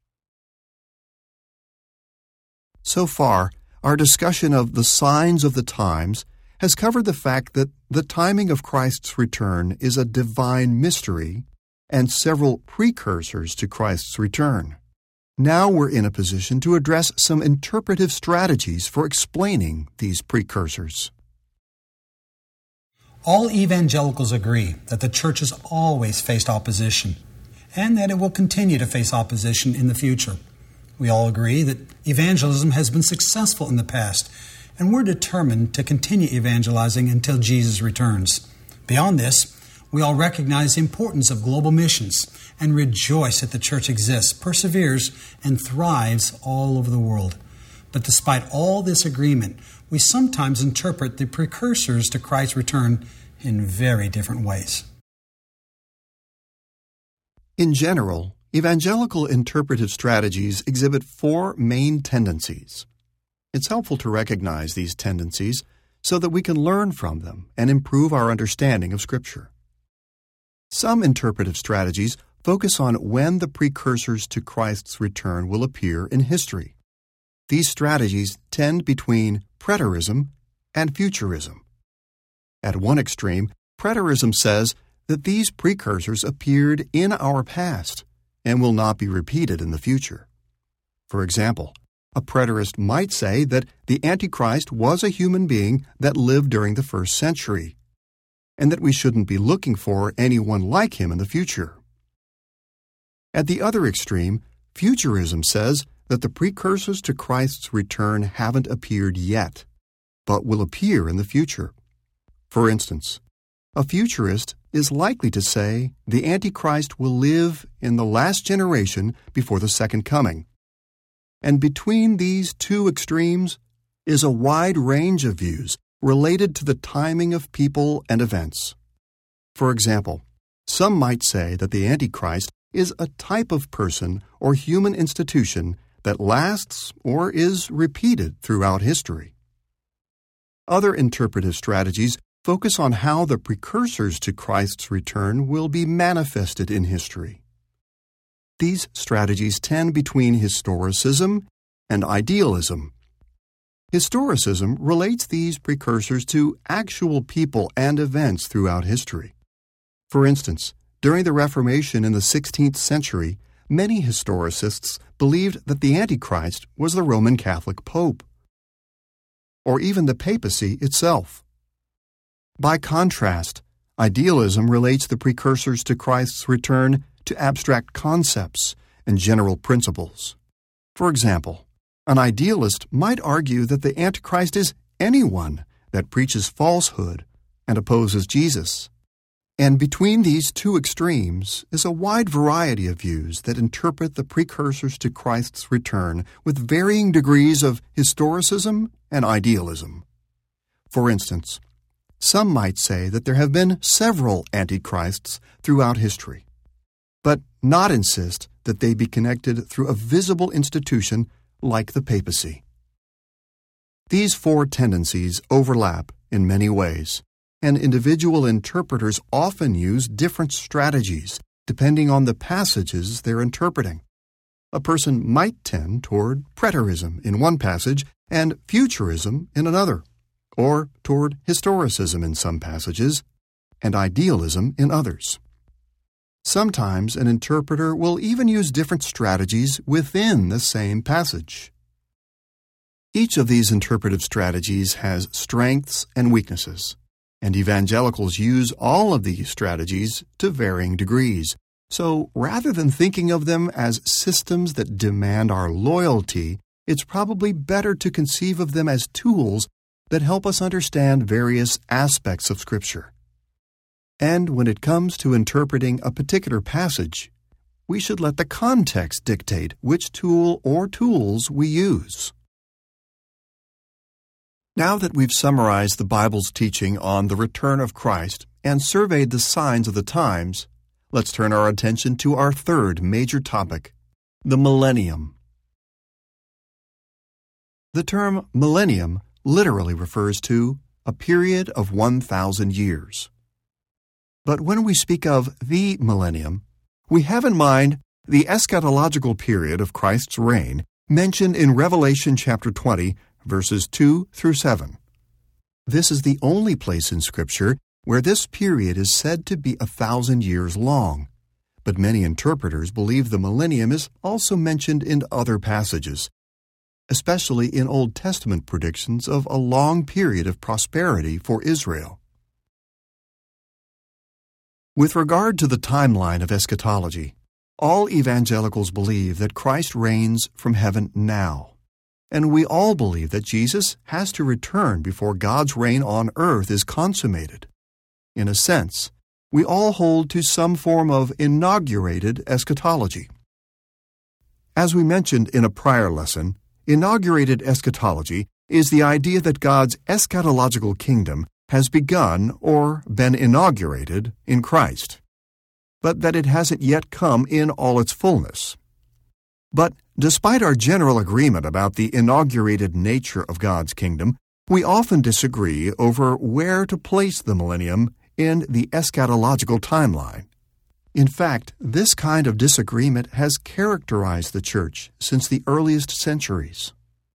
So far, our discussion of the signs of the times has covered the fact that the timing of Christ's return is a divine mystery and several precursors to Christ's return. Now we're in a position to address some interpretive strategies for explaining these precursors. All evangelicals agree that the church has always faced opposition and that it will continue to face opposition in the future. We all agree that evangelism has been successful in the past, and we're determined to continue evangelizing until Jesus returns. Beyond this, we all recognize the importance of global missions and rejoice that the church exists, perseveres, and thrives all over the world. But despite all this agreement, we sometimes interpret the precursors to Christ's return in very different ways. In general, evangelical interpretive strategies exhibit four main tendencies. It's helpful to recognize these tendencies so that we can learn from them and improve our understanding of Scripture. Some interpretive strategies focus on when the precursors to Christ's return will appear in history. These strategies tend between preterism and futurism. At one extreme, preterism says that these precursors appeared in our past and will not be repeated in the future. For example, a preterist might say that the Antichrist was a human being that lived during the first century, and that we shouldn't be looking for anyone like him in the future. At the other extreme, futurism says that the precursors to Christ's return haven't appeared yet, but will appear in the future. For instance, a futurist is likely to say the Antichrist will live in the last generation before the second coming. And between these two extremes is a wide range of views related to the timing of people and events. For example, some might say that the Antichrist is a type of person or human institution that lasts or is repeated throughout history. Other interpretive strategies focus on how the precursors to Christ's return will be manifested in history. These strategies tend between historicism and idealism. Historicism relates these precursors to actual people and events throughout history. For instance, during the Reformation in the sixteenth century, many historicists believed that the Antichrist was the Roman Catholic Pope, or even the papacy itself. By contrast, idealism relates the precursors to Christ's return to abstract concepts and general principles. For example, an idealist might argue that the Antichrist is anyone that preaches falsehood and opposes Jesus. And between these two extremes is a wide variety of views that interpret the precursors to Christ's return with varying degrees of historicism and idealism. For instance, some might say that there have been several antichrists throughout history, but not insist that they be connected through a visible institution like the papacy. These four tendencies overlap in many ways, and individual interpreters often use different strategies depending on the passages they're interpreting. A person might tend toward preterism in one passage and futurism in another, or toward historicism in some passages and idealism in others. Sometimes an interpreter will even use different strategies within the same passage. Each of these interpretive strategies has strengths and weaknesses, and evangelicals use all of these strategies to varying degrees. So rather than thinking of them as systems that demand our loyalty, it's probably better to conceive of them as tools that help us understand various aspects of Scripture. And when it comes to interpreting a particular passage, we should let the context dictate which tool or tools we use. Now that we've summarized the Bible's teaching on the return of Christ and surveyed the signs of the times, let's turn our attention to our third major topic, the millennium. The term millennium literally refers to a period of one thousand years. But when we speak of the millennium, we have in mind the eschatological period of Christ's reign mentioned in Revelation chapter twenty, verses two through seven. This is the only place in Scripture where this period is said to be a thousand years long, but many interpreters believe the millennium is also mentioned in other passages, especially in Old Testament predictions of a long period of prosperity for Israel. With regard to the timeline of eschatology, all evangelicals believe that Christ reigns from heaven now, and we all believe that Jesus has to return before God's reign on earth is consummated. In a sense, we all hold to some form of inaugurated eschatology. As we mentioned in a prior lesson, inaugurated eschatology is the idea that God's eschatological kingdom has begun or been inaugurated in Christ, but that it hasn't yet come in all its fullness. But despite our general agreement about the inaugurated nature of God's kingdom, we often disagree over where to place the millennium in the eschatological timeline. In fact, this kind of disagreement has characterized the Church since the earliest centuries.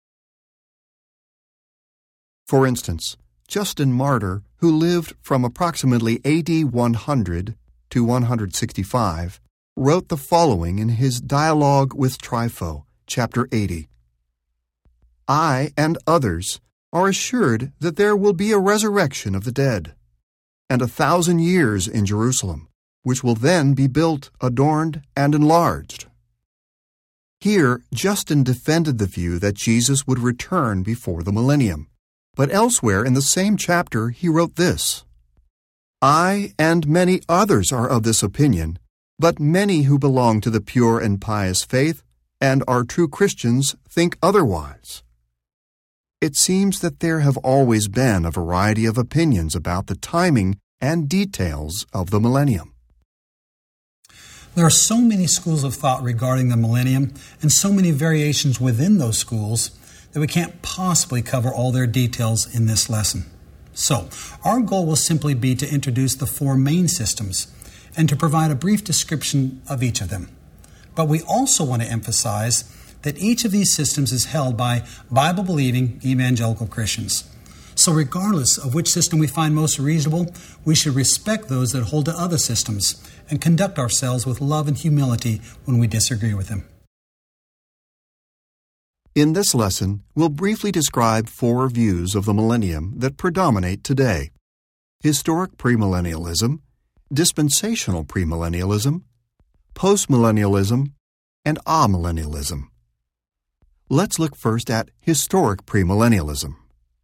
For instance, Justin Martyr, who lived from approximately A D one hundred to one sixty-five, wrote the following in his Dialogue with Trypho, chapter eighty. I and others are assured that there will be a resurrection of the dead, and a thousand years in Jerusalem, which will then be built, adorned, and enlarged. Here, Justin defended the view that Jesus would return before the millennium, but elsewhere in the same chapter he wrote this: I and many others are of this opinion, but many who belong to the pure and pious faith and are true Christians think otherwise. It seems that there have always been a variety of opinions about the timing and details of the millennium. There are so many schools of thought regarding the millennium and so many variations within those schools that we can't possibly cover all their details in this lesson. So, our goal will simply be to introduce the four main systems and to provide a brief description of each of them. But we also want to emphasize that each of these systems is held by Bible-believing evangelical Christians. So regardless of which system we find most reasonable, we should respect those that hold to other systems and conduct ourselves with love and humility when we disagree with them. In this lesson, we'll briefly describe four views of the millennium that predominate today: historic premillennialism, dispensational premillennialism, postmillennialism, and amillennialism. Let's look first at historic premillennialism.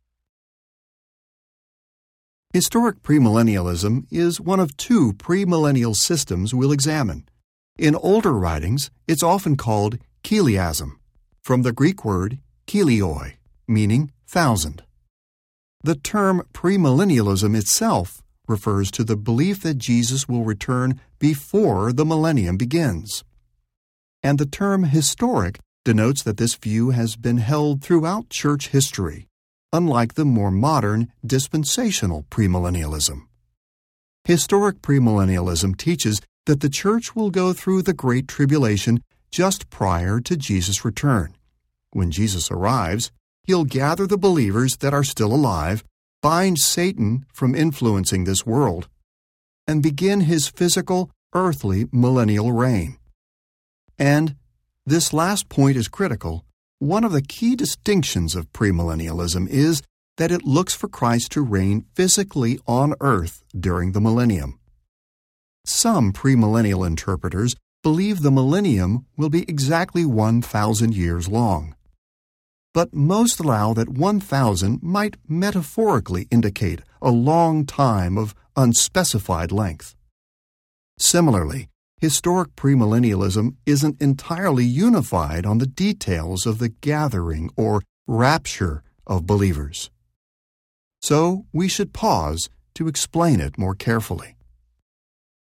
Historic premillennialism is one of two premillennial systems we'll examine. In older writings, it's often called chiliasm, from the Greek word chilioi, meaning thousand. The term premillennialism itself refers to the belief that Jesus will return before the millennium begins. And the term historic denotes that this view has been held throughout church history, unlike the more modern dispensational premillennialism. Historic premillennialism teaches that the church will go through the Great Tribulation just prior to Jesus' return. When Jesus arrives, he'll gather the believers that are still alive, bind Satan from influencing this world, and begin his physical, earthly millennial reign. And this last point is critical. One of the key distinctions of premillennialism is that it looks for Christ to reign physically on earth during the millennium. Some premillennial interpreters believe the millennium will be exactly one thousand years long. But most allow that one thousand might metaphorically indicate a long time of unspecified length. Similarly, historic premillennialism isn't entirely unified on the details of the gathering or rapture of believers. So we should pause to explain it more carefully.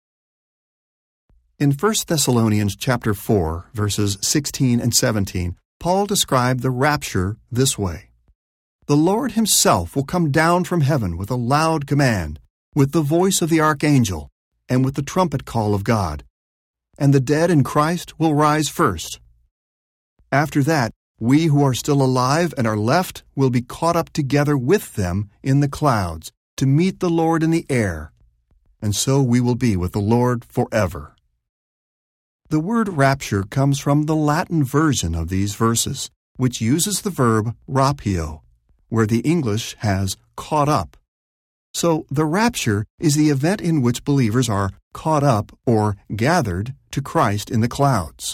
In First Thessalonians chapter four, verses sixteen and seventeen, Paul described the rapture this way: "The Lord himself will come down from heaven with a loud command, with the voice of the archangel, and with the trumpet call of God. And the dead in Christ will rise first. After that, we who are still alive and are left will be caught up together with them in the clouds to meet the Lord in the air, and so we will be with the Lord forever." The word rapture comes from the Latin version of these verses, which uses the verb rapio, where the English has caught up. So the rapture is the event in which believers are caught up or gathered to Christ in the clouds.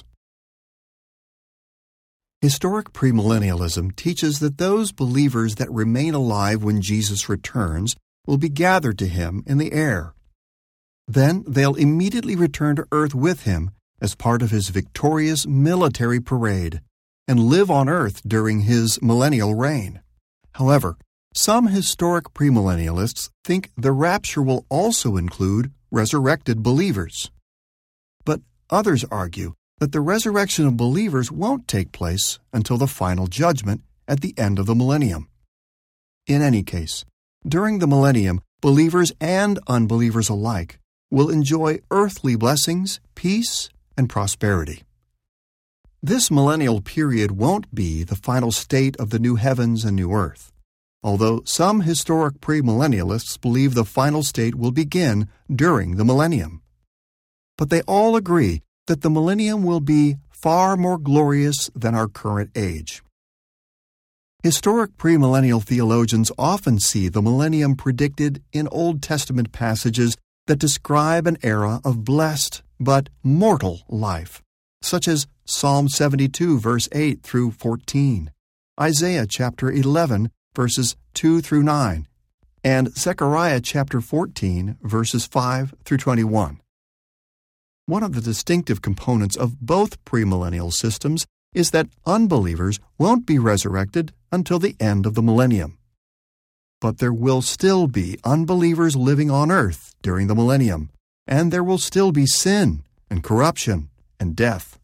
Historic premillennialism teaches that those believers that remain alive when Jesus returns will be gathered to him in the air. Then they'll immediately return to earth with him as part of his victorious military parade and live on earth during his millennial reign. However, some historic premillennialists think the rapture will also include resurrected believers. But others argue that the resurrection of believers won't take place until the final judgment at the end of the millennium. In any case, during the millennium, believers and unbelievers alike will enjoy earthly blessings, peace, and prosperity. This millennial period won't be the final state of the new heavens and new earth, although some historic premillennialists believe the final state will begin during the millennium. But they all agree that the millennium will be far more glorious than our current age. Historic premillennial theologians often see the millennium predicted in Old Testament passages that describe an era of blessed but mortal life, such as Psalm seventy-two, verse eight through fourteen, Isaiah chapter eleven, verses two through nine, and Zechariah chapter fourteen, verses five through twenty-one. One of the distinctive components of both premillennial systems is that unbelievers won't be resurrected until the end of the millennium. But there will still be unbelievers living on earth during the millennium, and there will still be sin and corruption and death.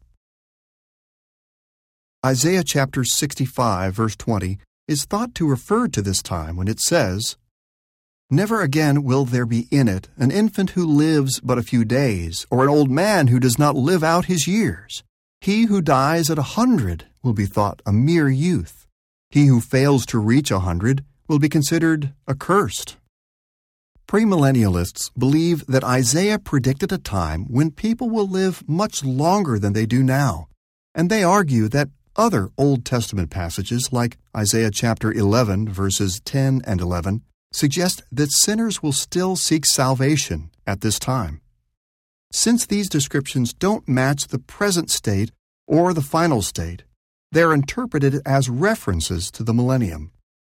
Isaiah chapter sixty-five, verse twenty, is thought to refer to this time when it says, "Never again will there be in it an infant who lives but a few days, or an old man who does not live out his years. He who dies at a hundred will be thought a mere youth. He who fails to reach a hundred will be considered accursed." Premillennialists believe that Isaiah predicted a time when people will live much longer than they do now, and they argue that other Old Testament passages like Isaiah chapter eleven, verses ten and eleven, suggest that sinners will still seek salvation at this time. Since these descriptions don't match the present state or the final state, they're interpreted as references to the millennium.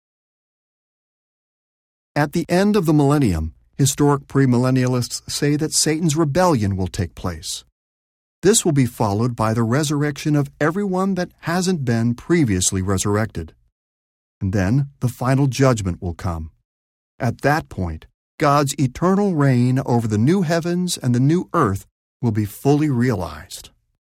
At the end of the millennium, historic premillennialists say that Satan's rebellion will take place. This will be followed by the resurrection of everyone that hasn't been previously resurrected. And then the final judgment will come. At that point, God's eternal reign over the new heavens and the new earth will be fully realized.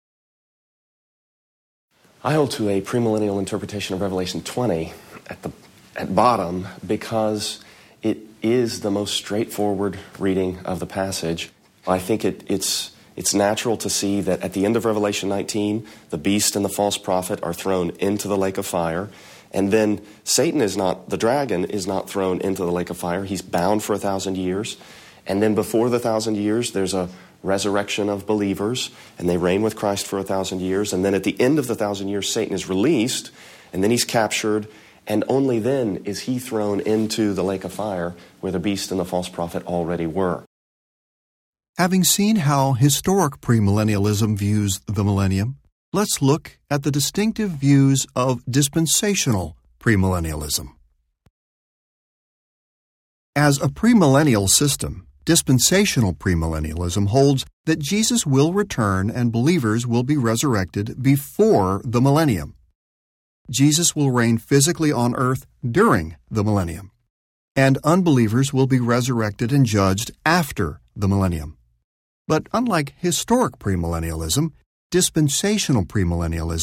I hold to a premillennial interpretation of Revelation twenty at the at bottom because it is the most straightforward reading of the passage. I think it, it's it's natural to see that at the end of Revelation nineteen, the beast and the false prophet are thrown into the lake of fire. And then Satan is not, the dragon is not thrown into the lake of fire. He's bound for a thousand years. And then before the thousand years, there's a resurrection of believers, and they reign with Christ for a thousand years. And then at the end of the thousand years, Satan is released, and then he's captured, and only then is he thrown into the lake of fire where the beast and the false prophet already were. Having seen how historic premillennialism views the millennium, let's look at the distinctive views of dispensational premillennialism. As a premillennial system, dispensational premillennialism holds that Jesus will return and believers will be resurrected before the millennium. Jesus will reign physically on earth during the millennium, and unbelievers will be resurrected and judged after the millennium. But unlike historic premillennialism, dispensational premillennialism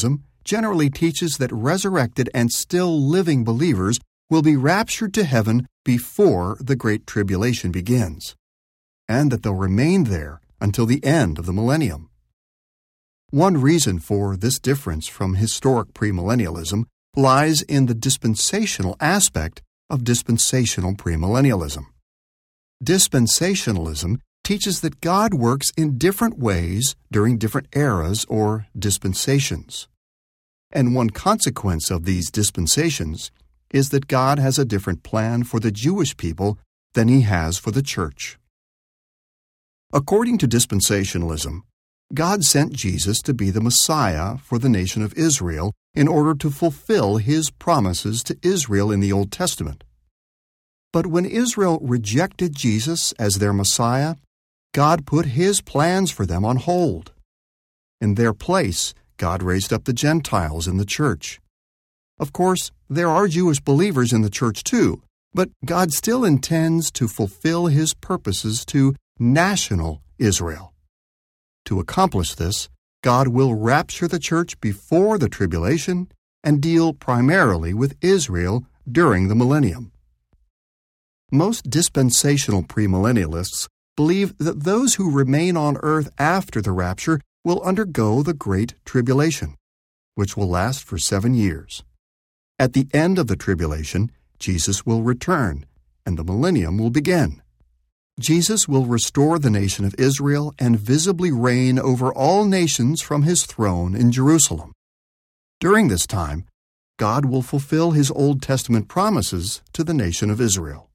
generally teaches that resurrected and still living believers will be raptured to heaven before the Great Tribulation begins, and that they'll remain there until the end of the millennium. One reason for this difference from historic premillennialism lies in the dispensational aspect of dispensational premillennialism. Dispensationalism teaches that God works in different ways during different eras or dispensations. And one consequence of these dispensations is that God has a different plan for the Jewish people than He has for the church. According to dispensationalism, God sent Jesus to be the Messiah for the nation of Israel in order to fulfill His promises to Israel in the Old Testament. But when Israel rejected Jesus as their Messiah, God put His plans for them on hold. In their place, God raised up the Gentiles in the church. Of course, there are Jewish believers in the church too, but God still intends to fulfill His purposes to national Israel. To accomplish this, God will rapture the church before the tribulation and deal primarily with Israel during the millennium. Most dispensational premillennialists believe that those who remain on earth after the rapture will undergo the Great Tribulation, which will last for seven years. At the end of the tribulation, Jesus will return, and the millennium will begin. Jesus will restore the nation of Israel and visibly reign over all nations from His throne in Jerusalem. During this time, God will fulfill His Old Testament promises to the nation of Israel.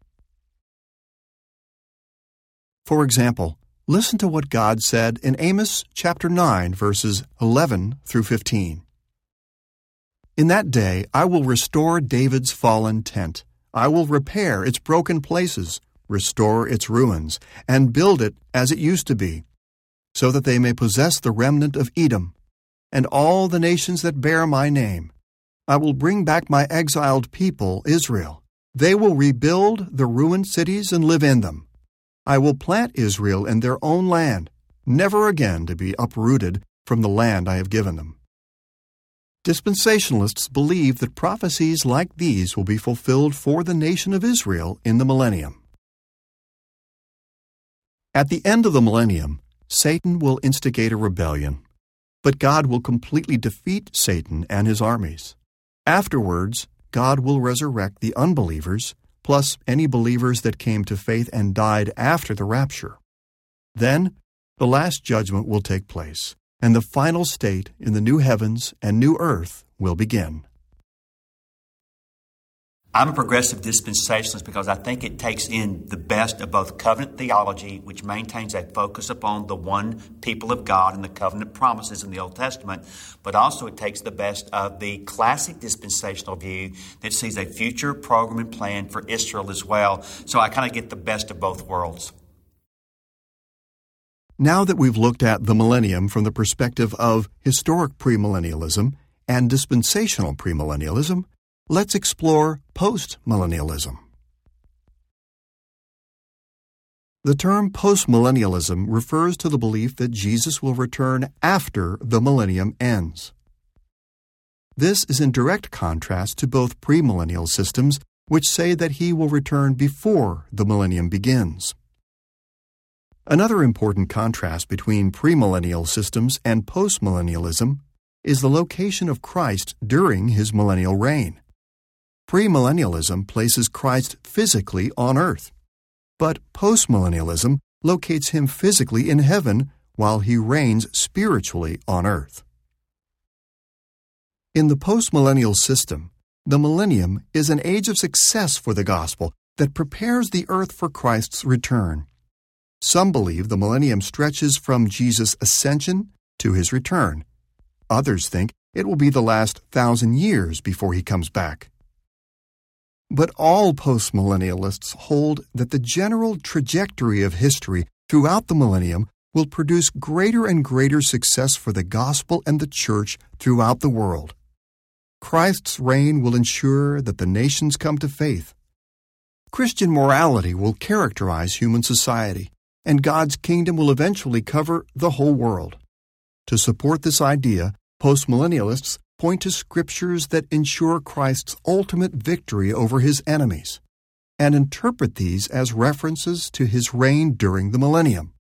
For example, listen to what God said in Amos chapter nine, verses eleven through fifteen. In that day I will restore David's fallen tent. I will repair its broken places, restore its ruins, and build it as it used to be, so that they may possess the remnant of Edom, and all the nations that bear my name. I will bring back my exiled people, Israel. They will rebuild the ruined cities and live in them. I will plant Israel in their own land, never again to be uprooted from the land I have given them. Dispensationalists believe that prophecies like these will be fulfilled for the nation of Israel in the millennium. At the end of the millennium, Satan will instigate a rebellion, but God will completely defeat Satan and his armies. Afterwards, God will resurrect the unbelievers, plus any believers that came to faith and died after the rapture. Then, the last judgment will take place, and the final state in the new heavens and new earth will begin. I'm a progressive dispensationalist because I think it takes in the best of both covenant theology, which maintains a focus upon the one people of God and the covenant promises in the Old Testament, but also it takes the best of the classic dispensational view that sees a future program and plan for Israel as well. So I kind of get the best of both worlds. Now that we've looked at the millennium from the perspective of historic premillennialism and dispensational premillennialism, let's explore postmillennialism. The term postmillennialism refers to the belief that Jesus will return after the millennium ends. This is in direct contrast to both premillennial systems, which say that He will return before the millennium begins. Another important contrast between premillennial systems and postmillennialism is the location of Christ during His millennial reign. Premillennialism places Christ physically on earth, but postmillennialism locates Him physically in heaven while He reigns spiritually on earth. In the postmillennial system, the millennium is an age of success for the gospel that prepares the earth for Christ's return. Some believe the millennium stretches from Jesus' ascension to His return. Others think it will be the last thousand years before He comes back. But all postmillennialists hold that the general trajectory of history throughout the millennium will produce greater and greater success for the gospel and the church throughout the world. Christ's reign will ensure that the nations come to faith. Christian morality will characterize human society, and God's kingdom will eventually cover the whole world. To support this idea, postmillennialists point to scriptures that ensure Christ's ultimate victory over his enemies, and interpret these as references to his reign during the millennium.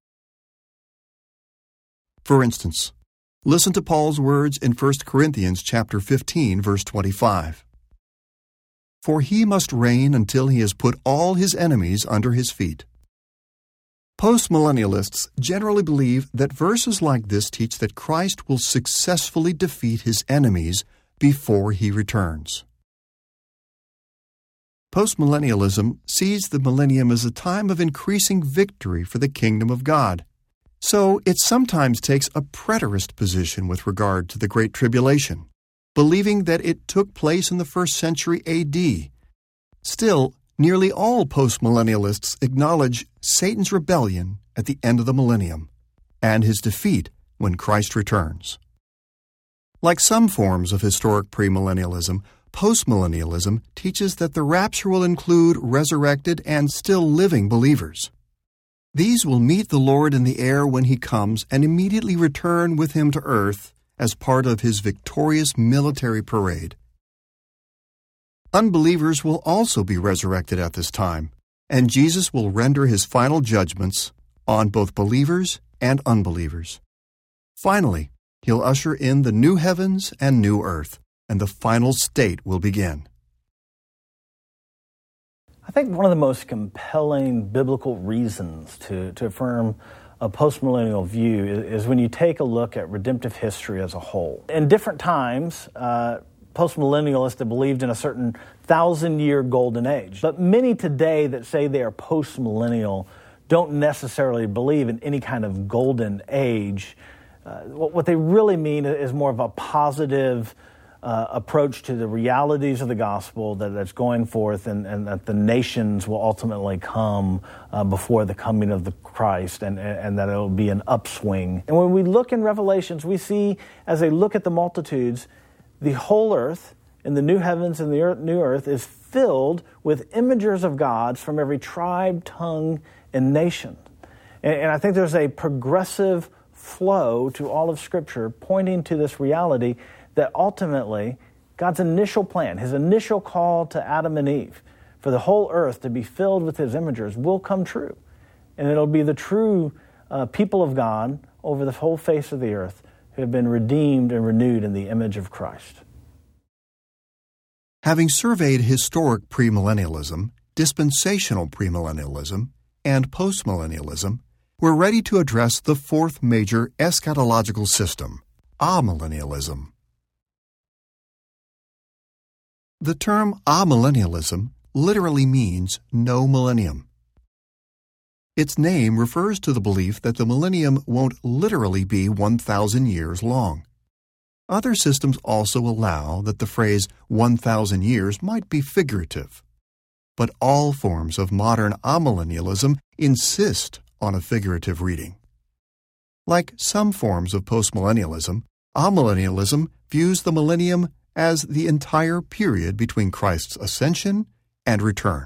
For instance, listen to Paul's words in First Corinthians chapter fifteen, verse twenty-five. For he must reign until he has put all his enemies under his feet. Postmillennialists generally believe that verses like this teach that Christ will successfully defeat his enemies before he returns. Postmillennialism sees the millennium as a time of increasing victory for the kingdom of God. So it sometimes takes a preterist position with regard to the Great Tribulation, believing that it took place in the first century A D. Still, nearly all postmillennialists acknowledge Satan's rebellion at the end of the millennium and his defeat when Christ returns. Like some forms of historic premillennialism, postmillennialism teaches that the rapture will include resurrected and still living believers. These will meet the Lord in the air when he comes and immediately return with him to earth as part of his victorious military parade. Unbelievers will also be resurrected at this time, and Jesus will render his final judgments on both believers and unbelievers. Finally, he'll usher in the new heavens and new earth, and the final state will begin. I think one of the most compelling biblical reasons to, to affirm a postmillennial view is, is when you take a look at redemptive history as a whole. In different times, uh, postmillennialists have believed in a certain thousand-year golden age. But many today that say they are postmillennial don't necessarily believe in any kind of golden age. Uh, what, what they really mean is more of a positive uh, approach to the realities of the gospel that, that's going forth, and, and that the nations will ultimately come uh, before the coming of the Christ, and, and that it will be an upswing. And when we look in Revelations, we see, as they look at the multitudes, the whole earth, and the new heavens and the earth, new earth, is filled with imagers of gods from every tribe, tongue, and nation. And, and I think there's a progressive flow to all of Scripture pointing to this reality that ultimately God's initial plan, his initial call to Adam and Eve for the whole earth to be filled with his imagers will come true. And it'll be the true uh, people of God over the whole face of the earth who have been redeemed and renewed in the image of Christ. Having surveyed historic premillennialism, dispensational premillennialism, and postmillennialism, we're ready to address the fourth major eschatological system, amillennialism. The term amillennialism literally means no millennium. Its name refers to the belief that the millennium won't literally be one thousand years long. Other systems also allow that the phrase one thousand years might be figurative. But all forms of modern amillennialism insist on a figurative reading. Like some forms of postmillennialism, amillennialism views the millennium as the entire period between Christ's ascension and return.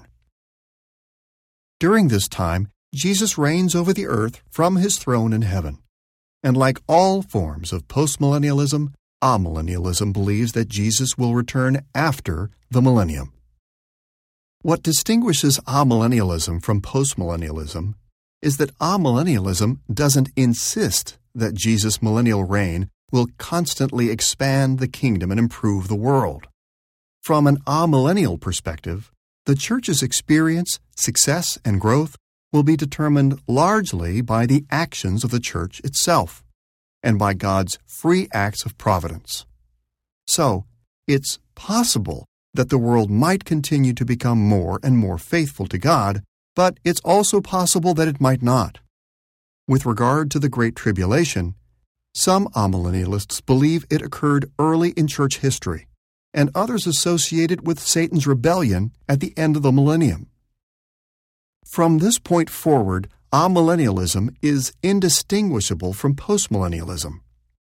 During this time, Jesus reigns over the earth from his throne in heaven. And like all forms of postmillennialism, amillennialism believes that Jesus will return after the millennium. What distinguishes amillennialism from postmillennialism is that amillennialism doesn't insist that Jesus' millennial reign will constantly expand the kingdom and improve the world. From an amillennial perspective, the church's experience, success, and growth will be determined largely by the actions of the church itself and by God's free acts of providence. So, it's possible that the world might continue to become more and more faithful to God, but it's also possible that it might not. With regard to the Great Tribulation, some amillennialists believe it occurred early in church history, and others associate it with Satan's rebellion at the end of the millennium. From this point forward, amillennialism is indistinguishable from postmillennialism.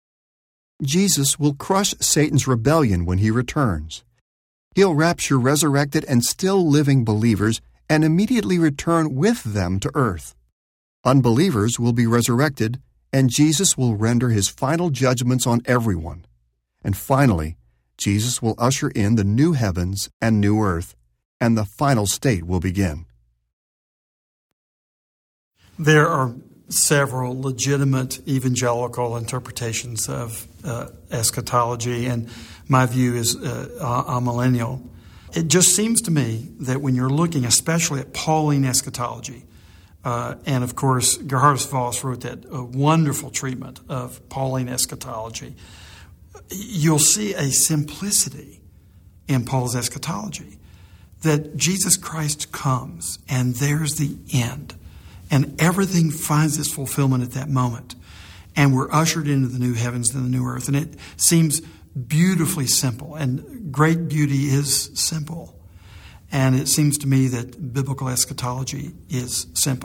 Jesus will crush Satan's rebellion when he returns. He'll rapture resurrected and still living believers and immediately return with them to earth. Unbelievers will be resurrected, and Jesus will render his final judgments on everyone. And finally, Jesus will usher in the new heavens and new earth, and the final state will begin. There are several legitimate evangelical interpretations of uh, eschatology, and my view is uh, amillennial. It just seems to me that when you're looking especially at Pauline eschatology, uh, and of course Gerhardus Voss wrote that uh, wonderful treatment of Pauline eschatology, you'll see a simplicity in Paul's eschatology, that Jesus Christ comes and there's the end. And everything finds its fulfillment at that moment. And we're ushered into the new heavens and the new earth. And it seems beautifully simple. And great beauty is simple. And it seems to me that biblical eschatology is simple.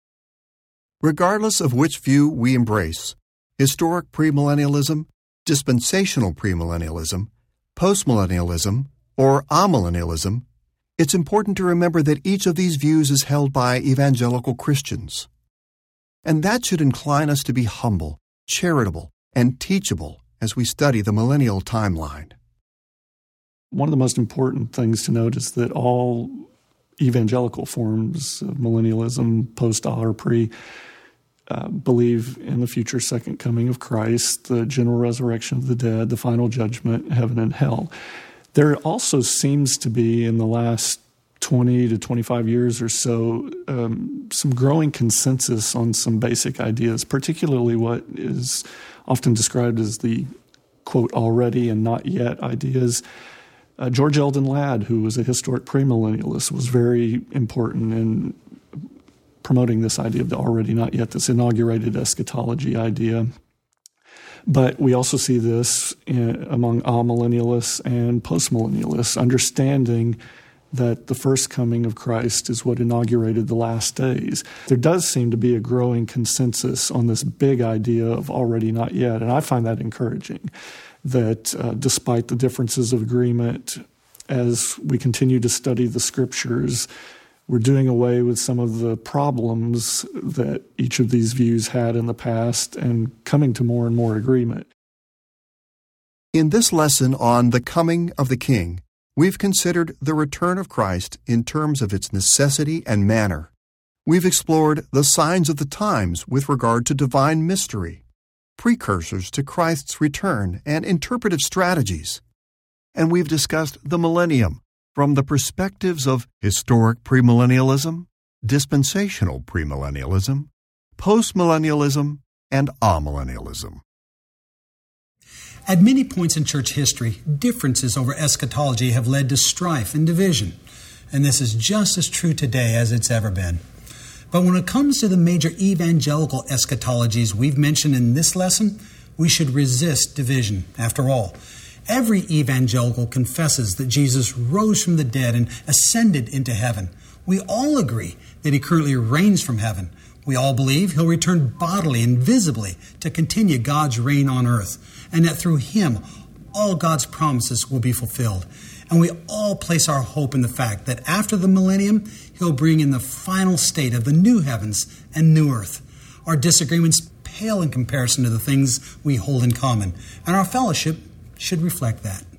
Regardless of which view we embrace, historic premillennialism, dispensational premillennialism, postmillennialism, or amillennialism, it's important to remember that each of these views is held by evangelical Christians. And that should incline us to be humble, charitable, and teachable as we study the millennial timeline. One of the most important things to note is that all evangelical forms of millennialism, post or pre, uh, believe in the future second coming of Christ, the general resurrection of the dead, the final judgment, heaven and hell. There also seems to be, in the last twenty to twenty-five years or so, um, some growing consensus on some basic ideas, particularly what is often described as the, quote, already and not yet ideas. Uh, George Eldon Ladd, who was a historic premillennialist, was very important in promoting this idea of the already not yet, this inaugurated eschatology idea. But we also see this in, among amillennialists and postmillennialists, understanding that the first coming of Christ is what inaugurated the last days. There does seem to be a growing consensus on this big idea of already not yet, and I find that encouraging, that uh, despite the differences of agreement, as we continue to study the Scriptures, we're doing away with some of the problems that each of these views had in the past and coming to more and more agreement. In this lesson on the coming of the King, we've considered the return of Christ in terms of its necessity and manner. We've explored the signs of the times with regard to divine mystery, precursors to Christ's return, and interpretive strategies. And we've discussed the millennium from the perspectives of historic premillennialism, dispensational premillennialism, postmillennialism, and amillennialism. At many points in church history, differences over eschatology have led to strife and division, and this is just as true today as it's ever been. But when it comes to the major evangelical eschatologies we've mentioned in this lesson, we should resist division. After all, every evangelical confesses that Jesus rose from the dead and ascended into heaven. We all agree that he currently reigns from heaven. We all believe he'll return bodily and visibly to continue God's reign on earth, and that through him, all God's promises will be fulfilled. And we all place our hope in the fact that after the millennium, he'll bring in the final state of the new heavens and new earth. Our disagreements pale in comparison to the things we hold in common, and our fellowship should reflect that.